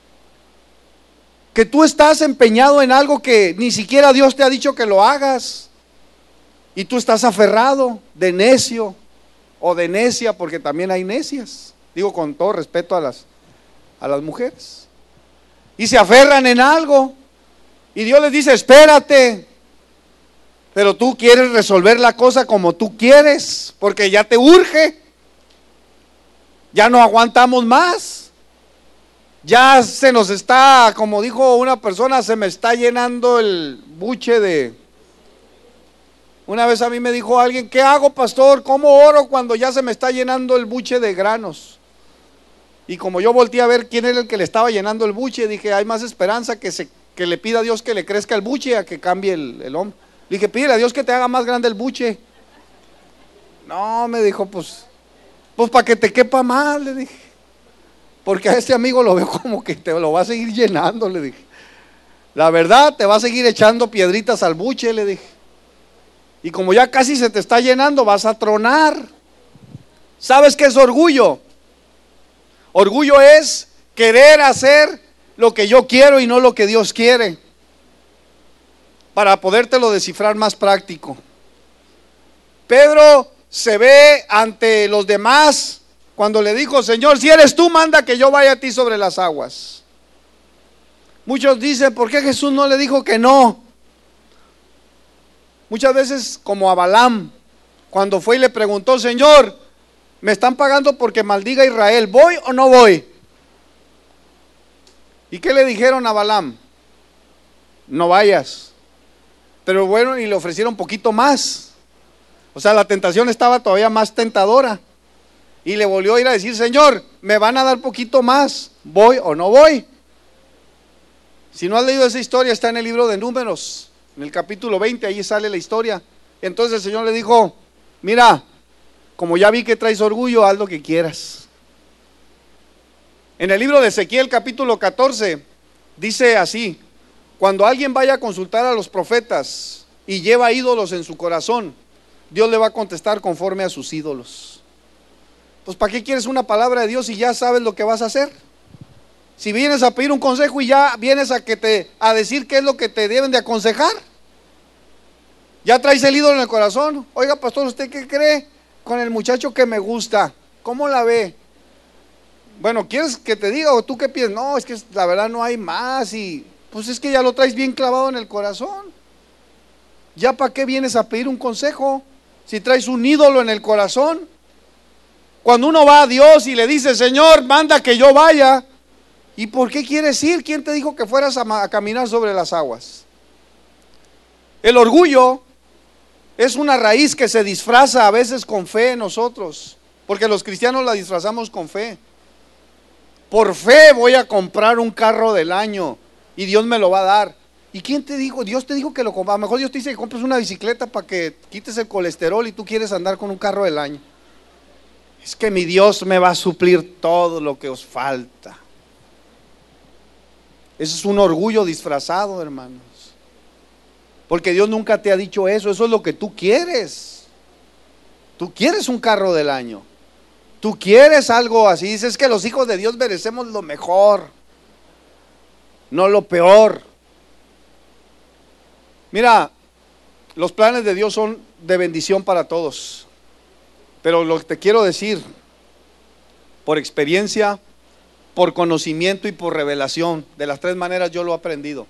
S1: Que tú estás empeñado en algo que ni siquiera Dios te ha dicho que lo hagas. Y tú estás aferrado de necio o de necia, porque también hay necias. Digo con todo respeto a las, a las mujeres. Y se aferran en algo. Y Dios les dice, espérate. Pero tú quieres resolver la cosa como tú quieres, porque ya te urge. Ya no aguantamos más. Ya se nos está, como dijo una persona, se me está llenando el buche de... Una vez a mí me dijo alguien, ¿qué hago, pastor? ¿Cómo oro cuando ya se me está llenando el buche de granos? Y como yo volteé a ver quién era el que le estaba llenando el buche, dije, hay más esperanza que, se, que le pida a Dios que le crezca el buche a que cambie el, el hombre. Le dije, pídele a Dios que te haga más grande el buche. No, me dijo, pues, pues para que te quepa más, le dije. Porque a este amigo lo veo como que te lo va a seguir llenando, le dije. La verdad, te va a seguir echando piedritas al buche, le dije. Y como ya casi se te está llenando, vas a tronar. ¿Sabes qué es orgullo? Orgullo es querer hacer lo que yo quiero y no lo que Dios quiere. Para podértelo descifrar más práctico. Pedro se ve ante los demás cuando le dijo, Señor, si eres tú, manda que yo vaya a ti sobre las aguas. Muchos dicen, ¿por qué Jesús no le dijo que no? Muchas veces como a Balaam, cuando fue y le preguntó, Señor, me están pagando porque maldiga a Israel, ¿voy o no voy? ¿Y qué le dijeron a Balaam? No vayas. Pero bueno, y le ofrecieron un poquito más. O sea, la tentación estaba todavía más tentadora. Y le volvió a ir a decir, Señor, me van a dar poquito más, ¿voy o no voy? Si no has leído esa historia, está en el libro de Números. En el capítulo veinte, ahí sale la historia. Entonces el Señor le dijo, mira, como ya vi que traes orgullo, haz lo que quieras. En el libro de Ezequiel capítulo catorce, dice así, cuando alguien vaya a consultar a los profetas y lleva ídolos en su corazón, Dios le va a contestar conforme a sus ídolos. Pues ¿para qué quieres una palabra de Dios si ya sabes lo que vas a hacer? Si vienes a pedir un consejo y ya vienes a, que te, a decir qué es lo que te deben de aconsejar. Ya traes el ídolo en el corazón. Oiga, pastor, ¿usted qué cree con el muchacho que me gusta? ¿Cómo la ve? Bueno, ¿quieres que te diga o tú qué piensas? No, es que la verdad no hay más. Y pues es que ya lo traes bien clavado en el corazón. ¿Ya para qué vienes a pedir un consejo si traes un ídolo en el corazón? Cuando uno va a Dios y le dice, Señor, manda que yo vaya. ¿Y por qué quieres ir? ¿Quién te dijo que fueras a, a caminar sobre las aguas? El orgullo es una raíz que se disfraza a veces con fe en nosotros, porque los cristianos la disfrazamos con fe. Por fe voy a comprar un carro del año y Dios me lo va a dar. ¿Y quién te dijo? Dios te dijo que lo compras. A lo mejor Dios te dice que compres una bicicleta para que quites el colesterol y tú quieres andar con un carro del año. Es que mi Dios me va a suplir todo lo que os falta. Eso es un orgullo disfrazado, hermanos. Porque Dios nunca te ha dicho eso. Eso es lo que tú quieres. Tú quieres un carro del año. Tú quieres algo así. Dices que los hijos de Dios merecemos lo mejor, no lo peor. Mira, los planes de Dios son de bendición para todos. Pero lo que te quiero decir, por experiencia, por conocimiento y por revelación, de las tres maneras yo lo he aprendido.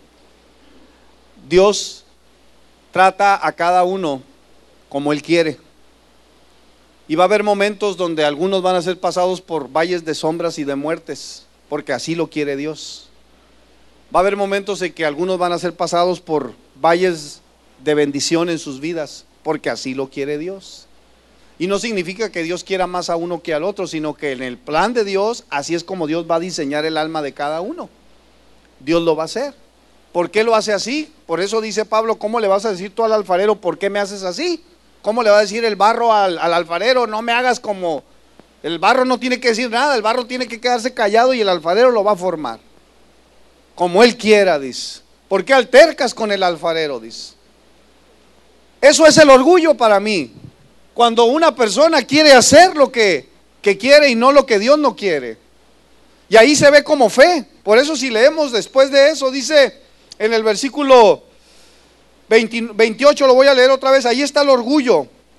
S1: Dios trata a cada uno como Él quiere. Y va a haber momentos donde algunos van a ser pasados por valles de sombras y de muertes, porque así lo quiere Dios. Va a haber momentos en que algunos van a ser pasados por valles de bendición en sus vidas, porque así lo quiere Dios. Y no significa que Dios quiera más a uno que al otro, sino que en el plan de Dios, así es como Dios va a diseñar el alma de cada uno. Dios lo va a hacer. ¿Por qué lo hace así? Por eso dice Pablo, ¿cómo le vas a decir tú al alfarero, ¿por qué me haces así? ¿Cómo le va a decir el barro al, al alfarero, no me hagas como... El barro no tiene que decir nada, el barro tiene que quedarse callado y el alfarero lo va a formar como él quiera, dice. ¿Por qué altercas con el alfarero? Dice. Eso es el orgullo para mí. Cuando una persona quiere hacer lo que, que quiere y no lo que Dios no quiere. Y ahí se ve como fe. Por eso si leemos después de eso, dice en el versículo veinte, veintiocho, lo voy a leer otra vez. Ahí está el orgullo.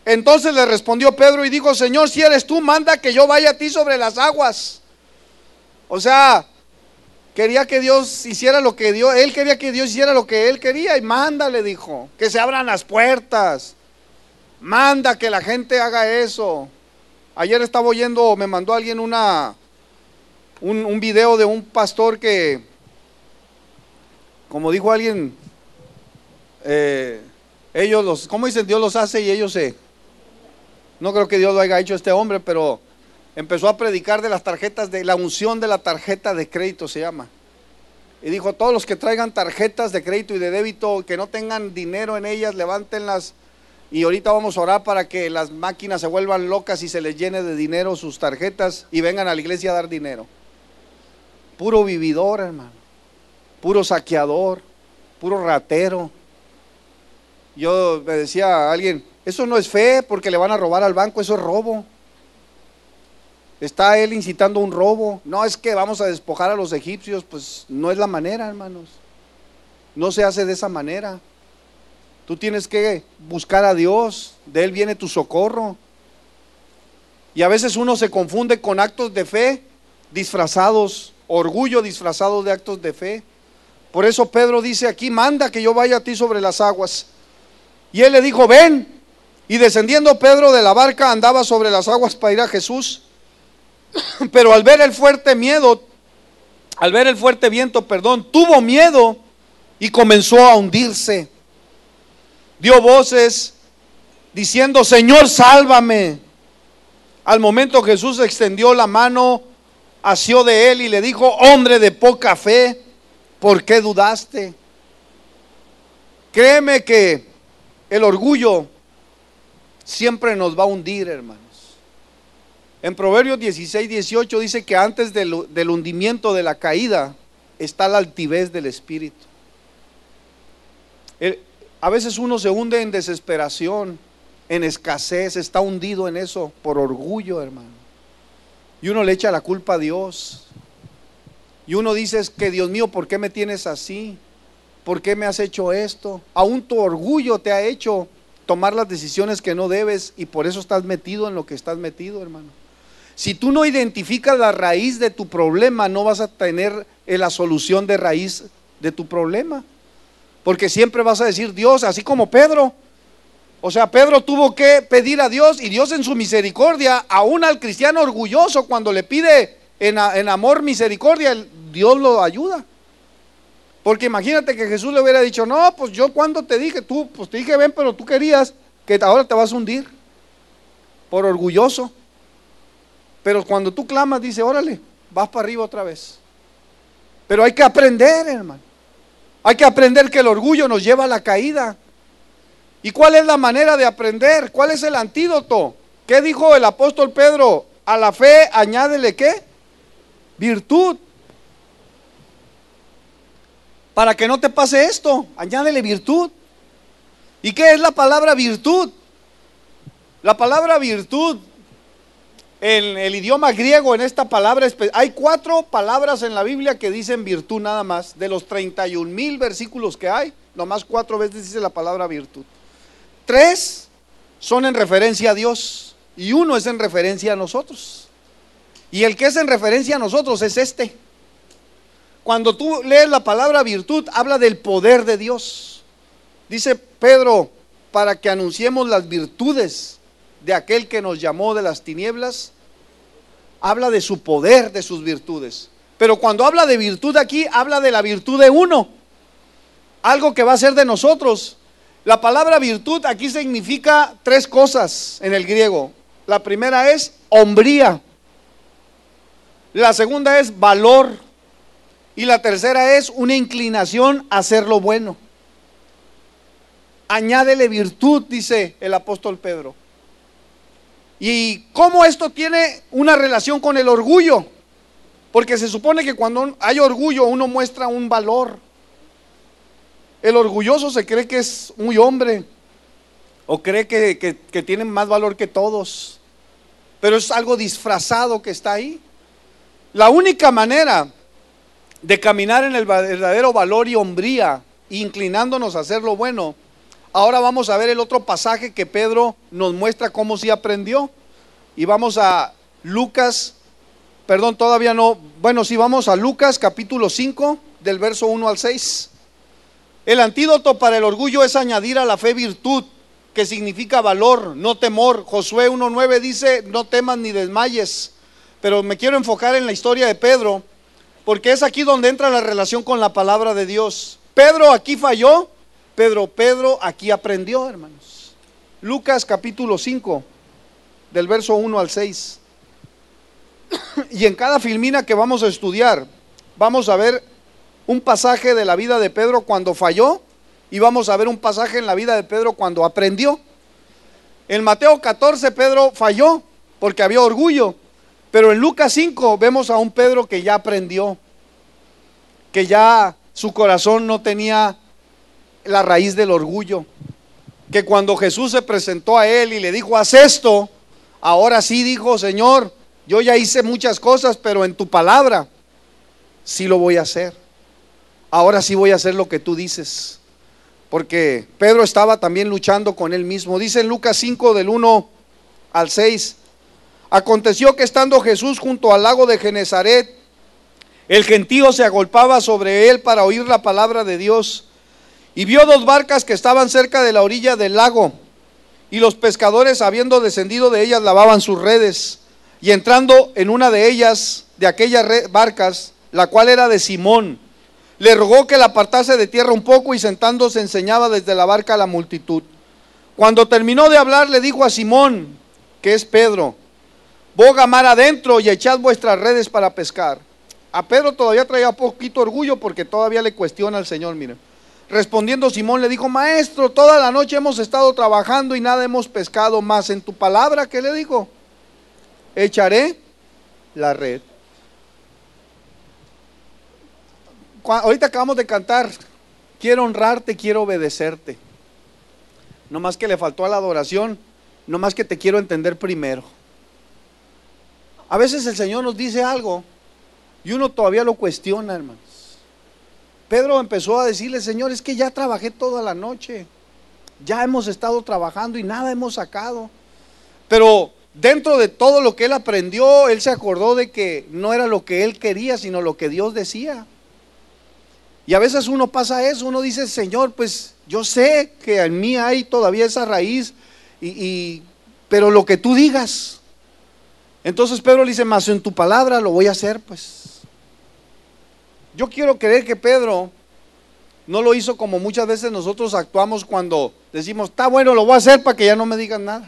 S1: Entonces le respondió Pedro y dijo: Señor, si eres tú, manda que yo vaya a ti sobre las aguas. O sea, quería que Dios hiciera lo que Dios, él quería que Dios hiciera lo que él quería, y manda, le dijo, que se abran las puertas. Manda que la gente haga eso. Ayer estaba oyendo, me mandó alguien una un, un video de un pastor que, como dijo alguien, eh, ellos los, ¿cómo dicen? Dios los hace y ellos se, no creo que Dios lo haya hecho este hombre, pero empezó a predicar de las tarjetas, de la unción de la tarjeta de crédito se llama. Y dijo: todos los que traigan tarjetas de crédito y de débito, que no tengan dinero en ellas, levántenlas. Y ahorita vamos a orar para que las máquinas se vuelvan locas y se les llene de dinero sus tarjetas y vengan a la iglesia a dar dinero. Puro vividor, hermano. Puro saqueador. Puro ratero. Yo me decía a alguien: eso no es fe, porque le van a robar al banco, eso es robo. Está él incitando un robo. No, es que vamos a despojar a los egipcios. Pues no es la manera, hermanos. No se hace de esa manera. Tú tienes que buscar a Dios, de Él viene tu socorro. Y a veces uno se confunde con actos de fe disfrazados, orgullo disfrazado de actos de fe. Por eso Pedro dice aquí: manda que yo vaya a ti sobre las aguas. Y él le dijo: ven. Y descendiendo Pedro de la barca, andaba sobre las aguas para ir a Jesús. Pero al ver el fuerte miedo, al ver el fuerte viento, perdón, tuvo miedo y comenzó a hundirse. Dio voces diciendo: Señor, sálvame. Al momento Jesús extendió la mano, asió de él y le dijo: hombre de poca fe, ¿por qué dudaste? Créeme que el orgullo siempre nos va a hundir, hermanos. En Proverbios dieciséis, dieciocho dice que antes del, del hundimiento, de la caída, está la altivez del espíritu. El, A veces uno se hunde en desesperación, en escasez, está hundido en eso por orgullo, hermano. Y uno le echa la culpa a Dios. Y uno dice: es que Dios mío, ¿por qué me tienes así? ¿Por qué me has hecho esto? Aún tu orgullo te ha hecho tomar las decisiones que no debes, y por eso estás metido en lo que estás metido, hermano. Si tú no identificas la raíz de tu problema, no vas a tener la solución de raíz de tu problema. Porque siempre vas a decir: Dios, así como Pedro. O sea, Pedro tuvo que pedir a Dios, y Dios en su misericordia, aún al cristiano orgulloso, cuando le pide en, en amor misericordia, Dios lo ayuda. Porque imagínate que Jesús le hubiera dicho: no, pues yo cuando te dije, tú, pues te dije ven, pero tú querías, que ahora te vas a hundir por orgulloso. Pero cuando tú clamas, dice: órale, vas para arriba otra vez. Pero hay que aprender, hermano. Hay que aprender que el orgullo nos lleva a la caída. ¿Y cuál es la manera de aprender? ¿Cuál es el antídoto? ¿Qué dijo el apóstol Pedro? A la fe añádele ¿qué? Virtud. Para que no te pase esto, añádele virtud. ¿Y qué es la palabra virtud? La palabra virtud, en el idioma griego, en esta palabra, hay cuatro palabras en la Biblia que dicen virtud nada más. De los treinta y un mil versículos que hay, nomás cuatro veces dice la palabra virtud. Tres son en referencia a Dios y uno es en referencia a nosotros. Y el que es en referencia a nosotros es este. Cuando tú lees la palabra virtud, habla del poder de Dios. Dice Pedro: para que anunciemos las virtudes de aquel que nos llamó de las tinieblas. Habla de su poder, de sus virtudes. Pero cuando habla de virtud aquí, habla de la virtud de uno, algo que va a ser de nosotros. La palabra virtud aquí significa tres cosas en el griego. La primera es hombría, la segunda es valor, y la tercera es una inclinación a hacer lo bueno. Añádele virtud, dice el apóstol Pedro. ¿Y cómo esto tiene una relación con el orgullo? Porque se supone que cuando hay orgullo uno muestra un valor. El orgulloso se cree que es muy hombre, o cree que, que, que tiene más valor que todos, pero es algo disfrazado que está ahí. La única manera de caminar en el verdadero valor y hombría, inclinándonos a hacer lo bueno, Ahora vamos a ver el otro pasaje que Pedro nos muestra cómo sí aprendió. Y vamos a Lucas, perdón, todavía no, bueno, sí, vamos a Lucas capítulo cinco, del verso uno al seis. El antídoto para el orgullo es añadir a la fe virtud, que significa valor, no temor. Josué uno nueve dice, no temas ni desmayes. Pero me quiero enfocar en la historia de Pedro, porque es aquí donde entra la relación con la palabra de Dios. Pedro aquí falló, Pedro, Pedro aquí aprendió, hermanos. Lucas capítulo cinco, del verso uno al seis. Y en cada filmina que vamos a estudiar, vamos a ver un pasaje de la vida de Pedro cuando falló, y vamos a ver un pasaje en la vida de Pedro cuando aprendió. En Mateo catorce Pedro falló porque había orgullo, pero en Lucas cinco vemos a un Pedro que ya aprendió, que ya su corazón no tenía la raíz del orgullo, que cuando Jesús se presentó a él y le dijo, haz esto, ahora sí dijo, Señor, yo ya hice muchas cosas, pero en tu palabra sí lo voy a hacer. Ahora sí voy a hacer lo que tú dices. Porque Pedro estaba también luchando con él mismo. Dice en Lucas cinco del uno al seis. Aconteció que estando Jesús junto al lago de Genezaret, el gentío se agolpaba sobre él para oír la palabra de Dios. Y vio dos barcas que estaban cerca de la orilla del lago, y los pescadores, habiendo descendido de ellas, lavaban sus redes. Y entrando en una de ellas, de aquellas barcas, la cual era de Simón, le rogó que la apartase de tierra un poco, y sentándose enseñaba desde la barca a la multitud. Cuando terminó de hablar, le dijo a Simón, que es Pedro, boga mar adentro y echad vuestras redes para pescar. A Pedro todavía traía poquito orgullo, porque todavía le cuestiona al Señor. Miren, respondiendo Simón le dijo, maestro, toda la noche hemos estado trabajando y nada hemos pescado, más en tu palabra, ¿qué le dijo? Echaré la red. Ahorita acabamos de cantar, quiero honrarte, quiero obedecerte. No más que le faltó a la adoración, no más que te quiero entender primero. A veces el Señor nos dice algo y uno todavía lo cuestiona, hermanos. Pedro empezó a decirle, Señor, es que ya trabajé toda la noche, ya hemos estado trabajando y nada hemos sacado. Pero dentro de todo lo que él aprendió, él se acordó de que no era lo que él quería, sino lo que Dios decía. Y a veces uno pasa eso, uno dice, Señor, pues yo sé que en mí hay todavía esa raíz, y, y, pero lo que tú digas. Entonces Pedro le dice, más en tu palabra lo voy a hacer, pues. Yo quiero creer que Pedro no lo hizo como muchas veces nosotros actuamos cuando decimos, está bueno, lo voy a hacer para que ya no me digan nada.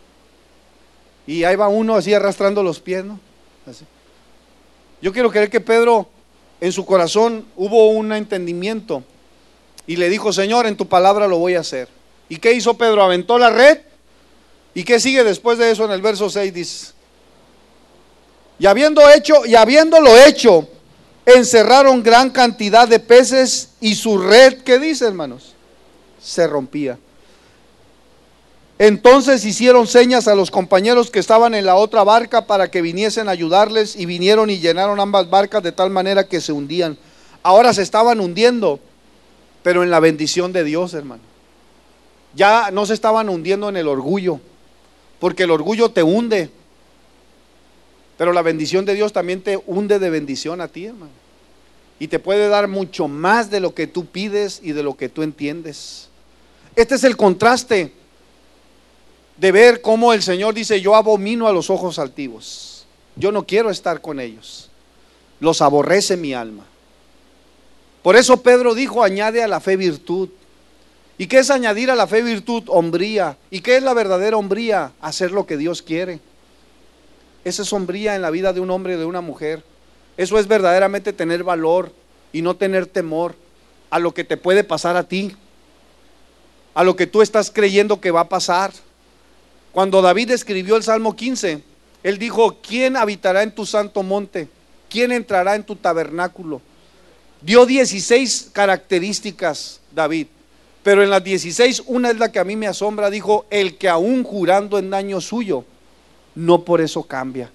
S1: Y ahí va uno así arrastrando los pies, ¿no? Así. Yo quiero creer que Pedro, en su corazón hubo un entendimiento y le dijo, Señor, en tu palabra lo voy a hacer. ¿Y qué hizo Pedro? Aventó la red. ¿Y qué sigue después de eso? En el verso seis dice, y habiendo hecho, y habiéndolo hecho, encerraron gran cantidad de peces, y su red, ¿qué dice, hermanos? Se rompía. Entonces hicieron señas a los compañeros que estaban en la otra barca para que viniesen a ayudarles, y vinieron y llenaron ambas barcas de tal manera que se hundían. Ahora se estaban hundiendo, pero en la bendición de Dios, hermano. Ya no se estaban hundiendo en el orgullo, porque el orgullo te hunde, pero la bendición de Dios también te hunde de bendición a ti, hermano. Y te puede dar mucho más de lo que tú pides y de lo que tú entiendes. Este es el contraste de ver cómo el Señor dice, yo abomino a los ojos altivos. Yo no quiero estar con ellos. Los aborrece mi alma. Por eso Pedro dijo, añade a la fe virtud. ¿Y qué es añadir a la fe virtud? Hombría. ¿Y qué es la verdadera hombría? Hacer lo que Dios quiere. Esa es hombría en la vida de un hombre y de una mujer. Eso es verdaderamente tener valor y no tener temor a lo que te puede pasar a ti, a lo que tú estás creyendo que va a pasar. Cuando David escribió el Salmo quince, él dijo, ¿quién habitará en tu santo monte? ¿Quién entrará en tu tabernáculo? Dio dieciséis características David, pero en las dieciséis una es la que a mí me asombra. Dijo, el que aún jurando en daño suyo, no por eso cambia.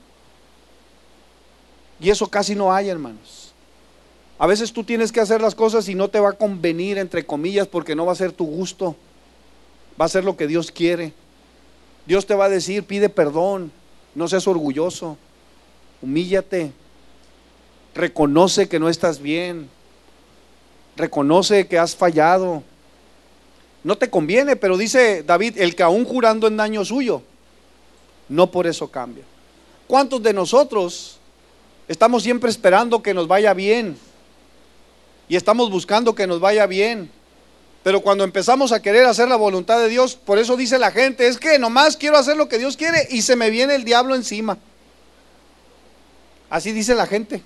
S1: Y eso casi no hay, hermanos. A veces tú tienes que hacer las cosas y no te va a convenir, entre comillas, porque no va a ser tu gusto. va a ser lo que Dios quiere. Dios te va a decir, pide perdón, no seas orgulloso, humíllate, reconoce que no estás bien, reconoce que has fallado. No te conviene, pero dice David, el que aún jurando en daño suyo, no por eso cambia. ¿Cuántos de nosotros estamos siempre esperando que nos vaya bien? Y estamos buscando que nos vaya bien. Pero cuando empezamos a querer hacer la voluntad de Dios, por eso dice la gente, es que nomás quiero hacer lo que Dios quiere y se me viene el diablo encima. Así dice la gente.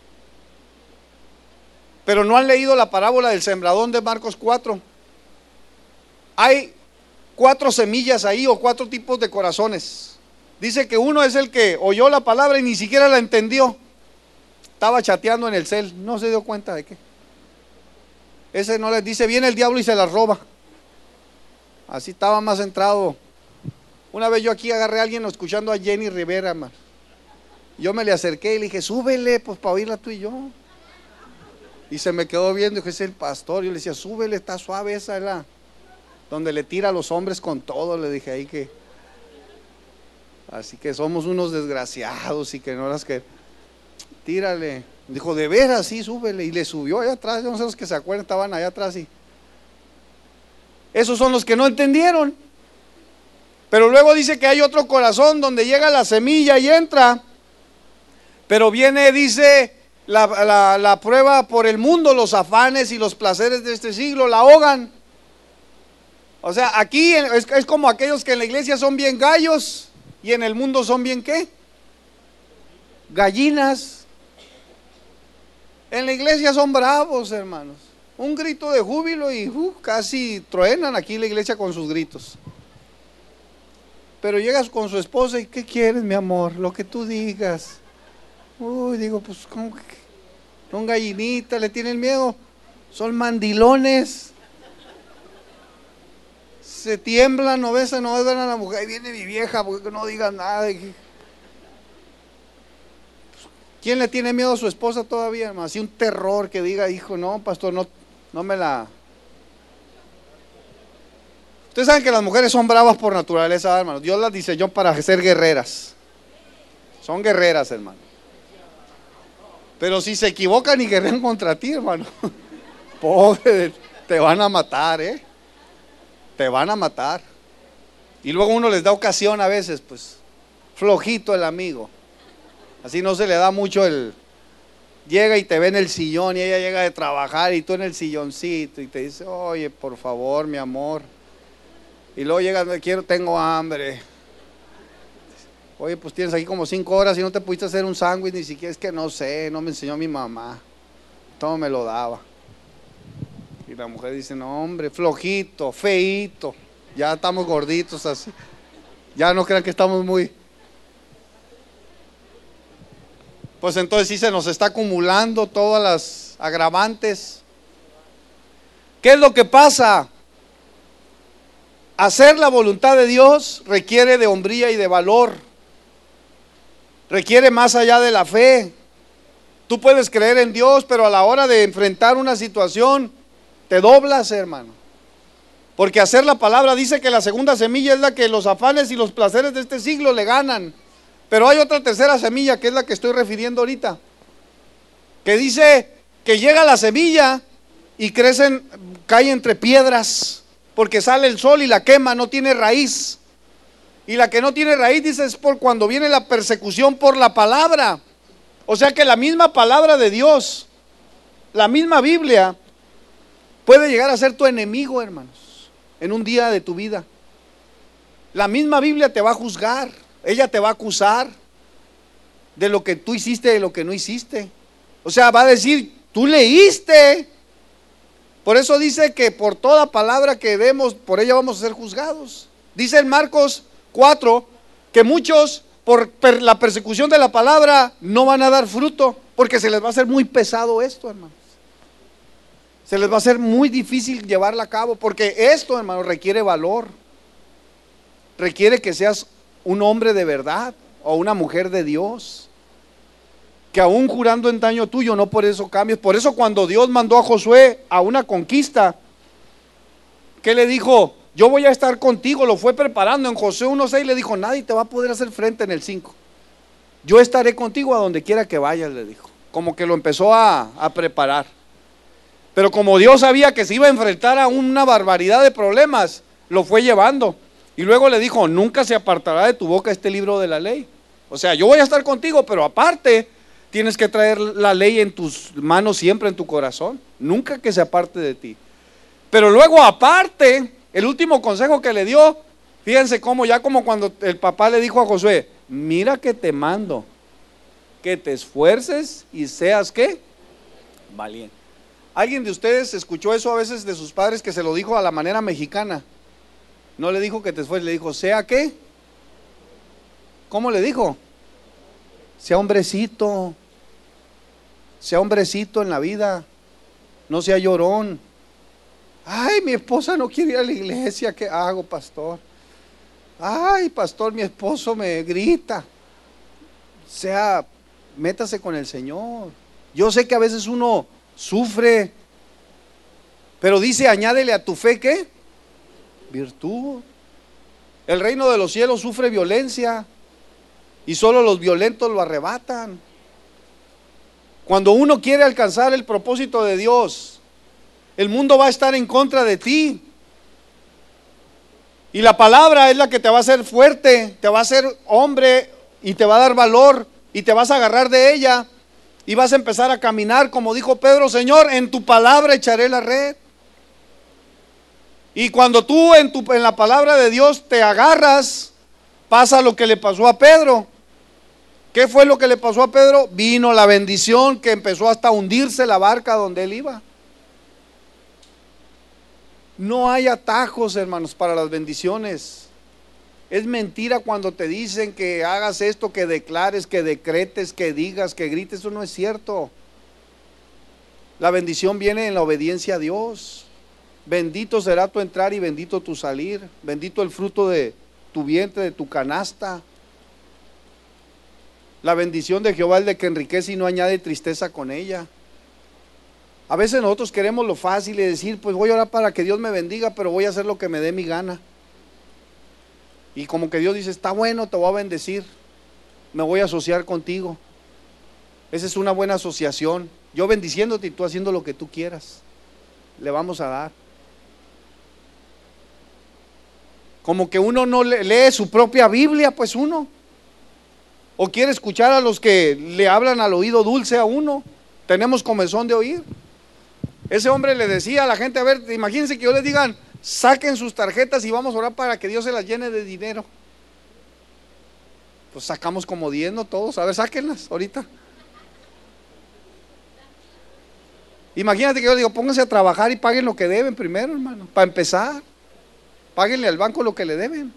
S1: Pero no han leído la parábola del sembrador de Marcos cuatro. Hay cuatro semillas ahí o cuatro tipos de corazones. Dice que uno es el que oyó la palabra y ni siquiera la entendió. Estaba chateando en el cel, no se dio cuenta de qué. Ese no les dice, viene el diablo y se las roba. Así estaba más centrado. Una vez yo aquí agarré a alguien escuchando a Jenny Rivera, man. Yo me le acerqué y le dije, súbele, pues para oírla tú y yo. Y se me quedó viendo, dije, es el pastor. Yo le decía, súbele, está suave esa, es la donde le tira a los hombres con todo. Le dije ahí que, así que somos unos desgraciados y que no las que, tírale. Dijo, de veras, sí, súbele. Y le subió allá atrás, yo no sé los que se acuerdan, estaban allá atrás y esos son los que no entendieron. Pero luego dice que hay otro corazón donde llega la semilla y entra, pero viene, dice, la, la, la prueba por el mundo, los afanes y los placeres de este siglo la ahogan. O sea, aquí es, es como aquellos que en la iglesia son bien gallos y en el mundo son bien ¿qué? Gallinas. En la iglesia son bravos, hermanos. Un grito de júbilo y uh, casi truenan aquí la iglesia con sus gritos. Pero llegas con su esposa y ¿qué quieres, mi amor? Lo que tú digas. Uy, digo, pues ¿cómo que? Son gallinitas, le tienen miedo. Son mandilones. Se tiemblan, no besan, no besan a la mujer. Ahí viene mi vieja, porque no digas nada. ¿Quién le tiene miedo a su esposa todavía, hermano? Así un terror que diga, hijo, no, pastor, no, no me la... Ustedes saben que las mujeres son bravas por naturaleza, hermano. Dios las diseñó para ser guerreras. Son guerreras, hermano. Pero si se equivocan y guerrean contra ti, hermano, pobre, te van a matar, ¿eh? Te van a matar. Y luego uno les da ocasión a veces, pues, flojito el amigo. Así no se le da mucho el... Llega y te ve en el sillón y ella llega de trabajar y tú en el silloncito y te dice, oye, por favor, mi amor. Y luego llegas, me quiero, tengo hambre. Oye, pues tienes aquí como cinco horas y no te pudiste hacer un sándwich, ni siquiera, es que no sé, no me enseñó mi mamá. Todo me lo daba. Y la mujer dice, no hombre, flojito, feíto, ya estamos gorditos así. Ya no crean que estamos muy... Pues entonces sí se nos está acumulando todas las agravantes. ¿Qué es lo que pasa? Hacer la voluntad de Dios requiere de hombría y de valor. Requiere más allá de la fe. Tú puedes creer en Dios, pero a la hora de enfrentar una situación, te doblas, hermano. Porque hacer la palabra dice que la segunda semilla es la que los afanes y los placeres de este siglo le ganan. Pero hay otra tercera semilla que es la que estoy refiriendo ahorita, que dice que llega la semilla y crecen, cae entre piedras, porque sale el sol y la quema, no tiene raíz. Y la que no tiene raíz, dice, es por cuando viene la persecución por la palabra. O sea que la misma palabra de Dios, la misma Biblia, puede llegar a ser tu enemigo, hermanos, en un día de tu vida. La misma Biblia te va a juzgar. Ella te va a acusar de lo que tú hiciste, de lo que no hiciste. O sea, va a decir, tú leíste. Por eso dice que por toda palabra que demos, por ella vamos a ser juzgados. Dice en Marcos cuatro que muchos por la persecución de la palabra no van a dar fruto, porque se les va a hacer muy pesado esto, hermanos. Se les va a hacer muy difícil llevarla a cabo, porque esto, hermano, requiere valor. Requiere que seas un hombre de verdad o una mujer de Dios, que aún jurando en daño tuyo no por eso cambies. Por eso cuando Dios mandó a Josué a una conquista, ¿qué le dijo? yo voy a estar contigo, lo fue preparando. En Josué uno seis le dijo, nadie te va a poder hacer frente en el cinco. Yo estaré contigo a donde quiera que vayas, le dijo. Como que lo empezó a, a preparar. Pero como Dios sabía que se iba a enfrentar a una barbaridad de problemas, lo fue llevando. Y luego le dijo, nunca se apartará de tu boca este libro de la ley. O sea, yo voy a estar contigo, pero aparte tienes que traer la ley en tus manos siempre, en tu corazón. Nunca que se aparte de ti. Pero luego aparte, el último consejo que le dio, fíjense cómo, ya como cuando el papá le dijo a Josué, mira que te mando, que te esfuerces y seas ¿qué? Valiente. ¿Alguien de ustedes escuchó eso a veces de sus padres que se lo dijo a la manera mexicana? No le dijo que te esfuerces, le dijo, ¿sea qué? ¿Cómo le dijo? Sea hombrecito, sea hombrecito en la vida, no sea llorón. Ay, mi esposa no quiere ir a la iglesia, ¿qué hago, pastor? Ay, pastor, mi esposo me grita. O sea, métase con el Señor. Yo sé que a veces uno sufre, pero dice, añádele a tu fe, ¿qué? Virtud. El reino de los cielos sufre violencia y solo los violentos lo arrebatan. Cuando uno quiere alcanzar el propósito de Dios, el mundo va a estar en contra de ti. Y la palabra es la que te va a hacer fuerte, te va a hacer hombre y te va a dar valor y te vas a agarrar de ella y vas a empezar a caminar como dijo Pedro, Señor, en tu palabra echaré la red. Y cuando tú en, tu, en la palabra de Dios te agarras, pasa lo que le pasó a Pedro. ¿Qué fue lo que le pasó a Pedro? Vino la bendición que empezó hasta a hundirse la barca donde él iba. No hay atajos, hermanos, para las bendiciones. Es mentira cuando te dicen que hagas esto, que declares, que decretes, que digas, que grites. Eso no es cierto. La bendición viene en la obediencia a Dios. Bendito será tu entrar y bendito tu salir. Bendito el fruto de tu vientre, de tu canasta. La bendición de Jehová es de que enriquece y no añade tristeza con ella. A veces nosotros queremos lo fácil y decir, pues voy a orar para que Dios me bendiga, pero voy a hacer lo que me dé mi gana. Y como que Dios dice, está bueno, te voy a bendecir, me voy a asociar contigo. Esa es una buena asociación. Yo bendiciéndote y tú haciendo lo que tú quieras. Le vamos a dar. Como que uno no lee su propia Biblia, pues uno. O quiere escuchar a los que le hablan al oído dulce a uno. Tenemos comezón de oír. Ese hombre le decía a la gente, a ver, imagínense que yo les digan, saquen sus tarjetas y vamos a orar para que Dios se las llene de dinero. Pues sacamos como diez, ¿no? Todos, a ver, sáquenlas ahorita. Imagínate que yo digo, pónganse a trabajar y paguen lo que deben primero, hermano, para empezar. Páguenle al banco lo que le deben.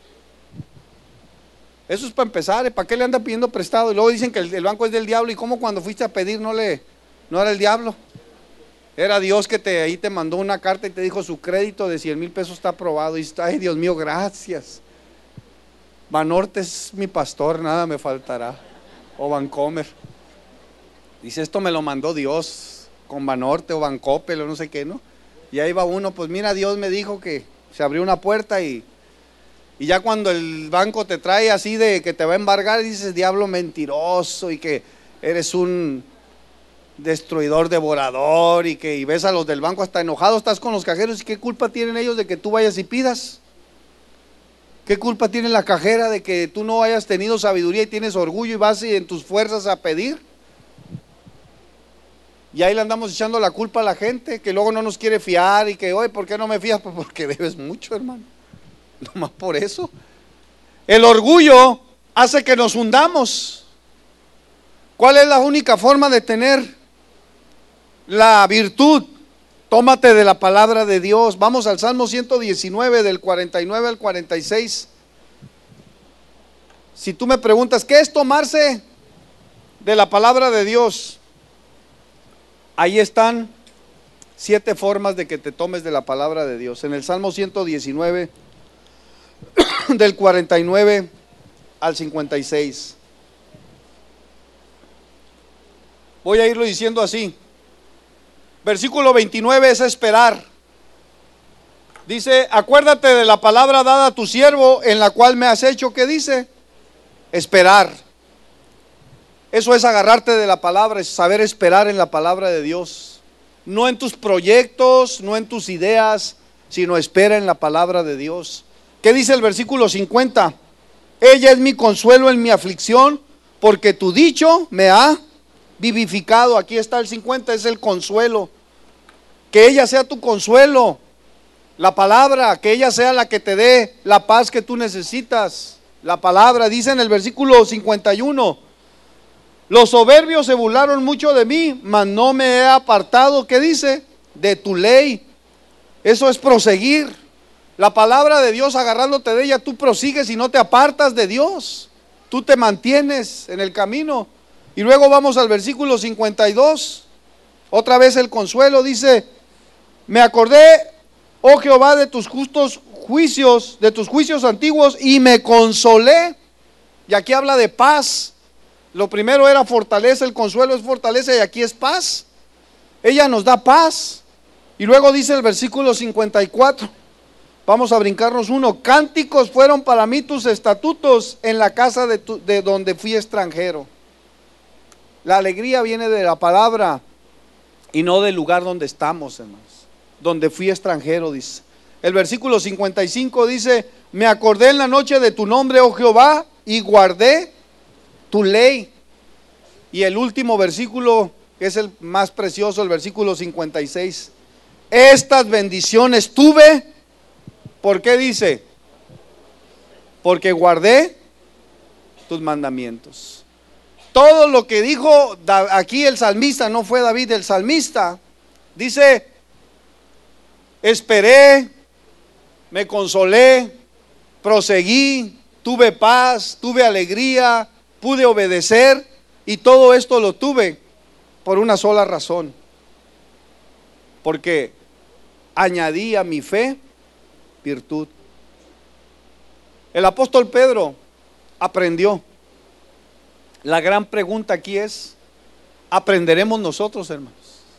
S1: Eso es para empezar, ¿eh? ¿Para qué le anda pidiendo prestado? Y luego dicen que el, el banco es del diablo. ¿Y cómo cuando fuiste a pedir no le, no era el diablo? Era Dios que te, ahí te mandó una carta y te dijo su crédito de cien mil pesos está aprobado. Y está, ay Dios mío, gracias. Banorte es mi pastor, nada me faltará. O Vancomer. Dice, esto me lo mandó Dios con Banorte o Bancoppel o no sé qué, ¿no? Y ahí va uno, pues mira, Dios me dijo que se abrió una puerta y, y ya cuando el banco te trae así de que te va a embargar, dices, diablo mentiroso y que eres un destruidor, devorador y que y ves a los del banco hasta enojados, estás con los cajeros y qué culpa tienen ellos de que tú vayas y pidas. ¿Qué culpa tiene la cajera de que tú no hayas tenido sabiduría y tienes orgullo y vas y en tus fuerzas a pedir? Y ahí le andamos echando la culpa a la gente que luego no nos quiere fiar y que, oye, ¿por qué no me fías? Pues porque debes mucho, hermano. Nomás por eso. El orgullo hace que nos hundamos. ¿Cuál es la única forma de tener la virtud? Tómate de la palabra de Dios. Vamos al Salmo ciento diecinueve, del cuarenta y nueve al cuarenta y seis. Si tú me preguntas, ¿qué es tomarse de la palabra de Dios? Ahí están siete formas de que te tomes de la palabra de Dios. En el Salmo ciento diecinueve, del cuarenta y nueve al cincuenta y seis. Voy a irlo diciendo así. Versículo veintinueve es esperar. Dice, acuérdate de la palabra dada a tu siervo, en la cual me has hecho, ¿qué dice? Esperar. Eso es agarrarte de la palabra, es saber esperar en la palabra de Dios. No en tus proyectos, no en tus ideas, sino espera en la palabra de Dios. ¿Qué dice el versículo cincuenta? Ella es mi consuelo en mi aflicción, porque tu dicho me ha vivificado. Aquí está el cincuenta, es el consuelo. Que ella sea tu consuelo, la palabra, que ella sea la que te dé la paz que tú necesitas. La palabra dice en el versículo cincuenta y uno, los soberbios se burlaron mucho de mí, mas no me he apartado, ¿qué dice? De tu ley. Eso es proseguir. La palabra de Dios, agarrándote de ella, tú prosigues y no te apartas de Dios. Tú te mantienes en el camino. Y luego vamos al versículo cincuenta y dos. Otra vez el consuelo, dice, me acordé, oh Jehová, de tus justos juicios, de tus juicios antiguos, y me consolé. Y aquí habla de paz. Lo primero era fortaleza, el consuelo es fortaleza, y aquí es paz. Ella nos da paz. Y luego dice el versículo cincuenta y cuatro, vamos a brincarnos uno, cánticos fueron para mí tus estatutos en la casa de, tu, de donde fui extranjero. La alegría viene de la palabra y no del lugar donde estamos, hermanos. Donde fui extranjero, dice. El versículo cincuenta y cinco dice, me acordé en la noche de tu nombre, oh Jehová, y guardé tu ley. Y el último versículo, que es el más precioso, el versículo cincuenta y seis, estas bendiciones tuve, ¿por qué dice? Porque guardé tus mandamientos. Todo lo que dijo aquí el salmista, no fue David, el salmista, dice, esperé, me consolé, proseguí, tuve paz, tuve alegría, pude obedecer, y todo esto lo tuve por una sola razón, porque añadí a mi fe virtud. El apóstol Pedro aprendió. La gran pregunta aquí es, ¿aprenderemos nosotros, hermanos?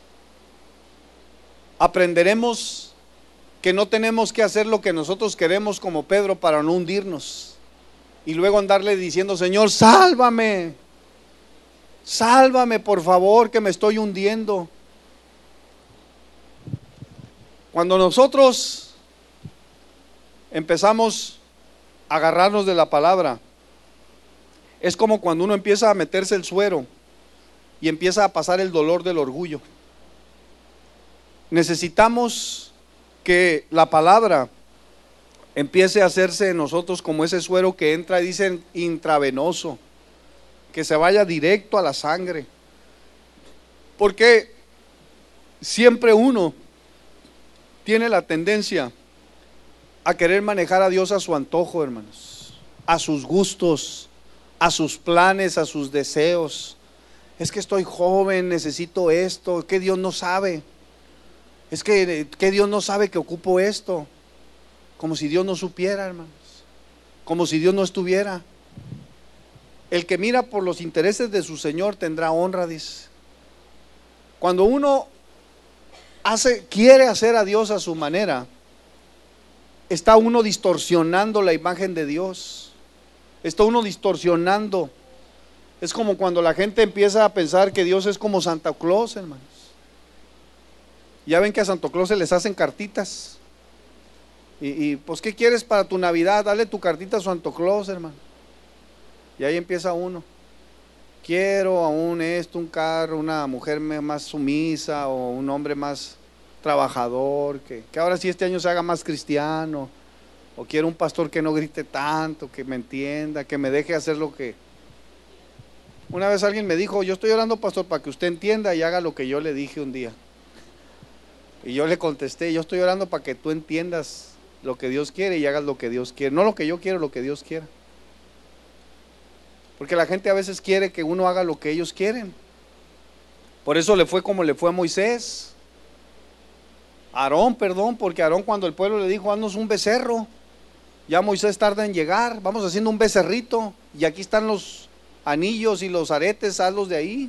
S1: ¿Aprenderemos que no tenemos que hacer lo que nosotros queremos como Pedro para no hundirnos? Y luego andarle diciendo, Señor, sálvame, sálvame por favor, que me estoy hundiendo. Cuando nosotros empezamos a agarrarnos de la palabra, es como cuando uno empieza a meterse el suero y empieza a pasar el dolor del orgullo. Necesitamos que la palabra empiece a hacerse en nosotros como ese suero que entra, y dicen intravenoso, que se vaya directo a la sangre. Porque siempre uno tiene la tendencia a querer manejar a Dios a su antojo, hermanos, a sus gustos, a sus planes, a sus deseos. Es que estoy joven, necesito esto, que Dios no sabe. Es que, que Dios no sabe que ocupo esto. Como si Dios no supiera, hermanos. Como si Dios no estuviera. El que mira por los intereses de su Señor tendrá honra, dice. Cuando uno hace, quiere hacer a Dios a su manera, está uno distorsionando la imagen de Dios. Está uno distorsionando. Es como cuando la gente empieza a pensar que Dios es como Santa Claus, hermanos. Ya ven que a Santa Claus se les hacen cartitas. Y, y pues, ¿qué quieres para tu Navidad? Dale tu cartita a Santa Claus, hermano. Y ahí empieza uno. Quiero aún esto, un carro, una mujer más sumisa, o un hombre más trabajador, que, que ahora sí este año se haga más cristiano. O quiero un pastor que no grite tanto, que me entienda, que me deje hacer lo que... Una vez alguien me dijo, yo estoy orando, pastor, para que usted entienda y haga lo que yo le dije un día. Y yo le contesté, yo estoy orando para que tú entiendas lo que Dios quiere y hagas lo que Dios quiere. No lo que yo quiero, lo que Dios quiera. Porque la gente a veces quiere que uno haga lo que ellos quieren. Por eso le fue como le fue a Moisés. A Aarón, perdón, porque Aarón, cuando el pueblo le dijo, haznos un becerro, ya Moisés tarda en llegar, vamos haciendo un becerrito, y aquí están los anillos y los aretes, hazlos de ahí.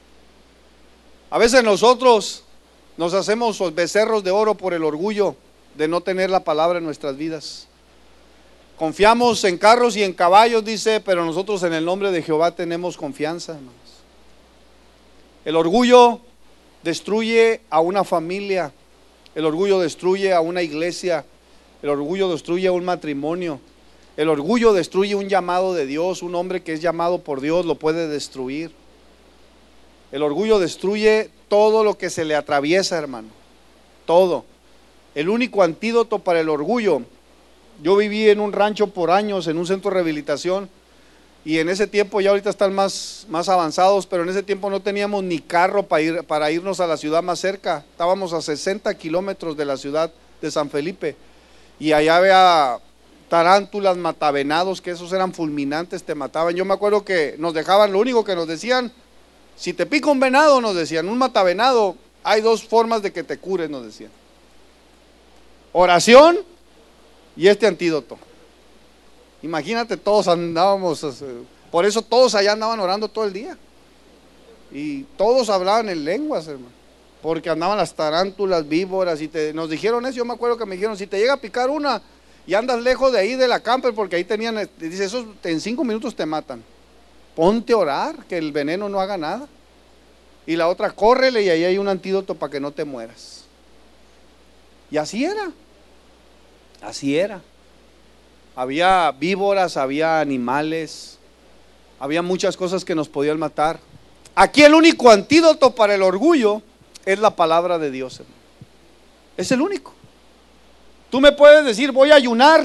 S1: A veces nosotros nos hacemos becerros de oro por el orgullo de no tener la palabra en nuestras vidas. Confiamos en carros y en caballos, dice, pero nosotros en el nombre de Jehová tenemos confianza, hermanos. El orgullo destruye a una familia, el orgullo destruye a una iglesia, el orgullo destruye a un matrimonio, el orgullo destruye un llamado de Dios. Un hombre que es llamado por Dios lo puede destruir. El orgullo destruye todo lo que se le atraviesa, hermano, todo. El único antídoto para el orgullo, yo viví en un rancho por años, en un centro de rehabilitación, y en ese tiempo, ya ahorita están más, más avanzados, pero en ese tiempo no teníamos ni carro para, ir, para irnos a la ciudad más cerca. Estábamos a sesenta kilómetros de la ciudad de San Felipe, y allá había tarántulas, matavenados, que esos eran fulminantes, te mataban. Yo me acuerdo que nos dejaban, lo único que nos decían, si te pica un venado, nos decían, un matavenado, hay dos formas de que te cures, nos decían: oración y este antídoto. Imagínate, todos andábamos, por eso todos allá andaban orando todo el día, y todos hablaban en lenguas, hermano, porque andaban las tarántulas, víboras, y te, nos dijeron eso. Yo me acuerdo que me dijeron, si te llega a picar una y andas lejos de ahí de la camper, porque ahí tenían, dice, esos en cinco minutos te matan, ponte a orar, que el veneno no haga nada. Y la otra, córrele, y ahí hay un antídoto para que no te mueras. Y así era, así era. Había víboras, había animales, había muchas cosas que nos podían matar. Aquí el único antídoto para el orgullo es la palabra de Dios, hermano. Es el único. Tú me puedes decir, voy a ayunar.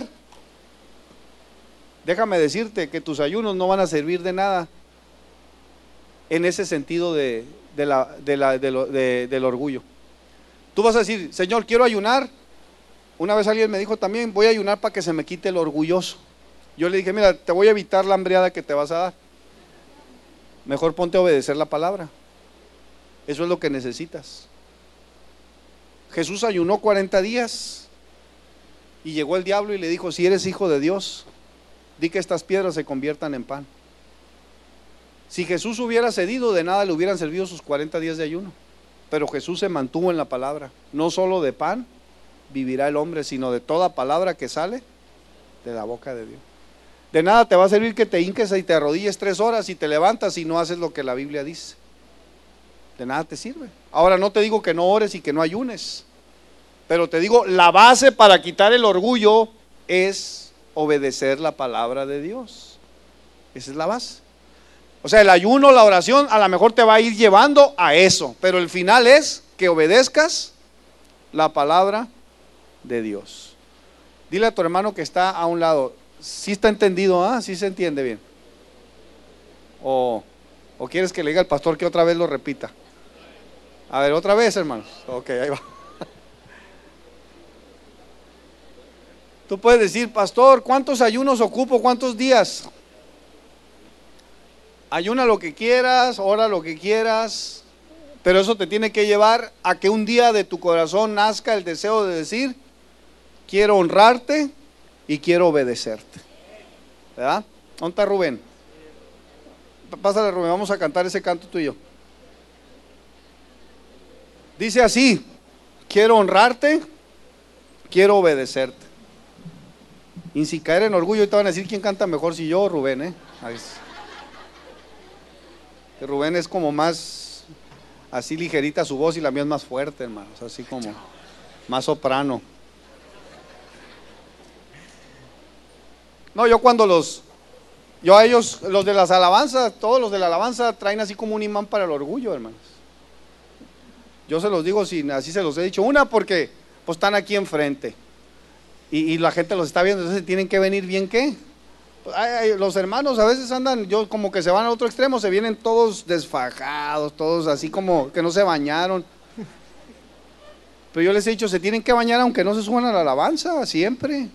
S1: Déjame decirte que tus ayunos no van a servir de nada en ese sentido de, de la, de la, de lo, de, del orgullo. Tú vas a decir, Señor, quiero ayunar. Una vez alguien me dijo también, voy a ayunar para que se me quite el orgulloso. Yo le dije, mira, te voy a evitar la hambriada que te vas a dar. Mejor ponte a obedecer la palabra. Eso es lo que necesitas. Jesús ayunó cuarenta días y llegó el diablo y le dijo, si eres hijo de Dios, di que estas piedras se conviertan en pan. Si Jesús hubiera cedido, de nada le hubieran servido sus cuarenta días de ayuno. Pero Jesús se mantuvo en la palabra. No solo de pan vivirá el hombre, sino de toda palabra que sale de la boca de Dios. De nada te va a servir que te hinques y te arrodilles tres horas y te levantas y no haces lo que la Biblia dice. De nada te sirve. Ahora, no te digo que no ores y que no ayunes, pero te digo, la base para quitar el orgullo es obedecer la palabra de Dios. Esa es la base. O sea, el ayuno, la oración, a lo mejor te va a ir llevando a eso, pero el final es que obedezcas la palabra de Dios. Dile a tu hermano que está a un lado, ¿sí está entendido? ¿Ah? ¿Sí se entiende bien? O, ¿O quieres que le diga al pastor que otra vez lo repita? A ver, otra vez, hermanos. Ok, ahí va. Tú puedes decir, pastor, ¿cuántos ayunos ocupo? ¿Cuántos días? Ayuna lo que quieras, ora lo que quieras, pero eso te tiene que llevar a que un día de tu corazón nazca el deseo de decir, quiero honrarte y quiero obedecerte. ¿Verdad? ¿Dónde está Rubén? Pásale, Rubén, vamos a cantar ese canto tú y yo. Dice así, quiero honrarte, quiero obedecerte. Y sin caer en orgullo, te van a decir quién canta mejor, si yo o Rubén, ¿eh? Rubén es como más, así ligerita su voz y la mía es más fuerte, hermanos, así como más soprano. No, yo cuando los, yo a ellos, los de las alabanzas, todos los de la alabanza traen así como un imán para el orgullo, hermanos. Yo se los digo, sin, así se los he dicho. Una, porque pues están aquí enfrente y, y la gente los está viendo, entonces tienen que venir bien, ¿qué? Ay, ay, los hermanos a veces andan, yo como que se van al otro extremo, se vienen todos desfajados, todos así como que no se bañaron. Pero yo les he dicho, se tienen que bañar aunque no se suban a la alabanza, siempre.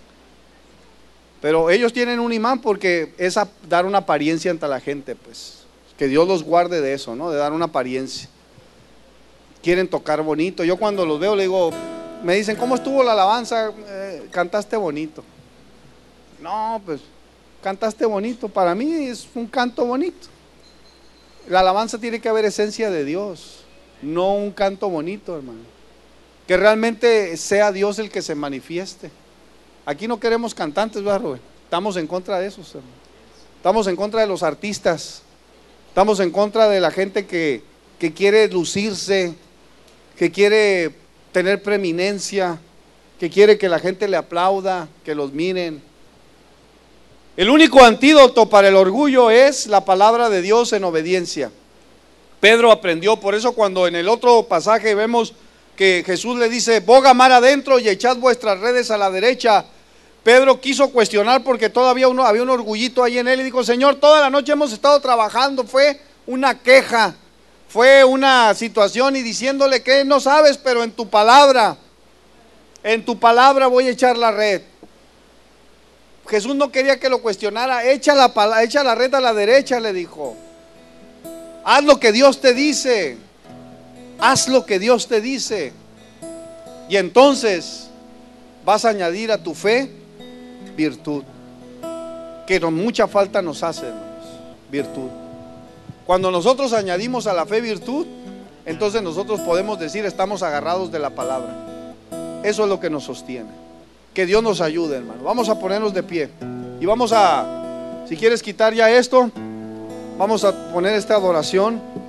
S1: Pero ellos tienen un imán porque es a dar una apariencia ante la gente, pues. Que Dios los guarde de eso, ¿no? De dar una apariencia. Quieren tocar bonito. Yo cuando los veo le digo, me dicen, ¿cómo estuvo la alabanza? Eh, cantaste bonito. No, pues, cantaste bonito. Para mí es un canto bonito. La alabanza tiene que haber esencia de Dios, no un canto bonito, hermano. que realmente sea Dios el que se manifieste. Aquí no queremos cantantes, ¿verdad, Rubén? Estamos en contra de esos, hermano. Estamos en contra de los artistas, estamos en contra de la gente que, que quiere lucirse, que quiere tener preeminencia, que quiere que la gente le aplauda, que los miren. El único antídoto para el orgullo es la palabra de Dios en obediencia. Pedro aprendió, por eso cuando en el otro pasaje vemos que Jesús le dice, boga mar adentro y echad vuestras redes a la derecha, Pedro quiso cuestionar porque todavía uno, había un orgullito ahí en él y dijo, Señor, toda la noche hemos estado trabajando, fue una queja, fue una situación y diciéndole que no sabes, pero en tu palabra, en tu palabra voy a echar la red. Jesús no quería que lo cuestionara, echa la, echa la red a la derecha, le dijo. Haz lo que Dios te dice, haz lo que Dios te dice. Y entonces vas a añadir a tu fe virtud, que no mucha falta nos hace, hermanos, virtud. Cuando nosotros añadimos a la fe virtud, entonces nosotros podemos decir estamos agarrados de la palabra. Eso es lo que nos sostiene. Que Dios nos ayude, hermano. Vamos a ponernos de pie y vamos a, si quieres quitar ya esto, vamos a poner esta adoración.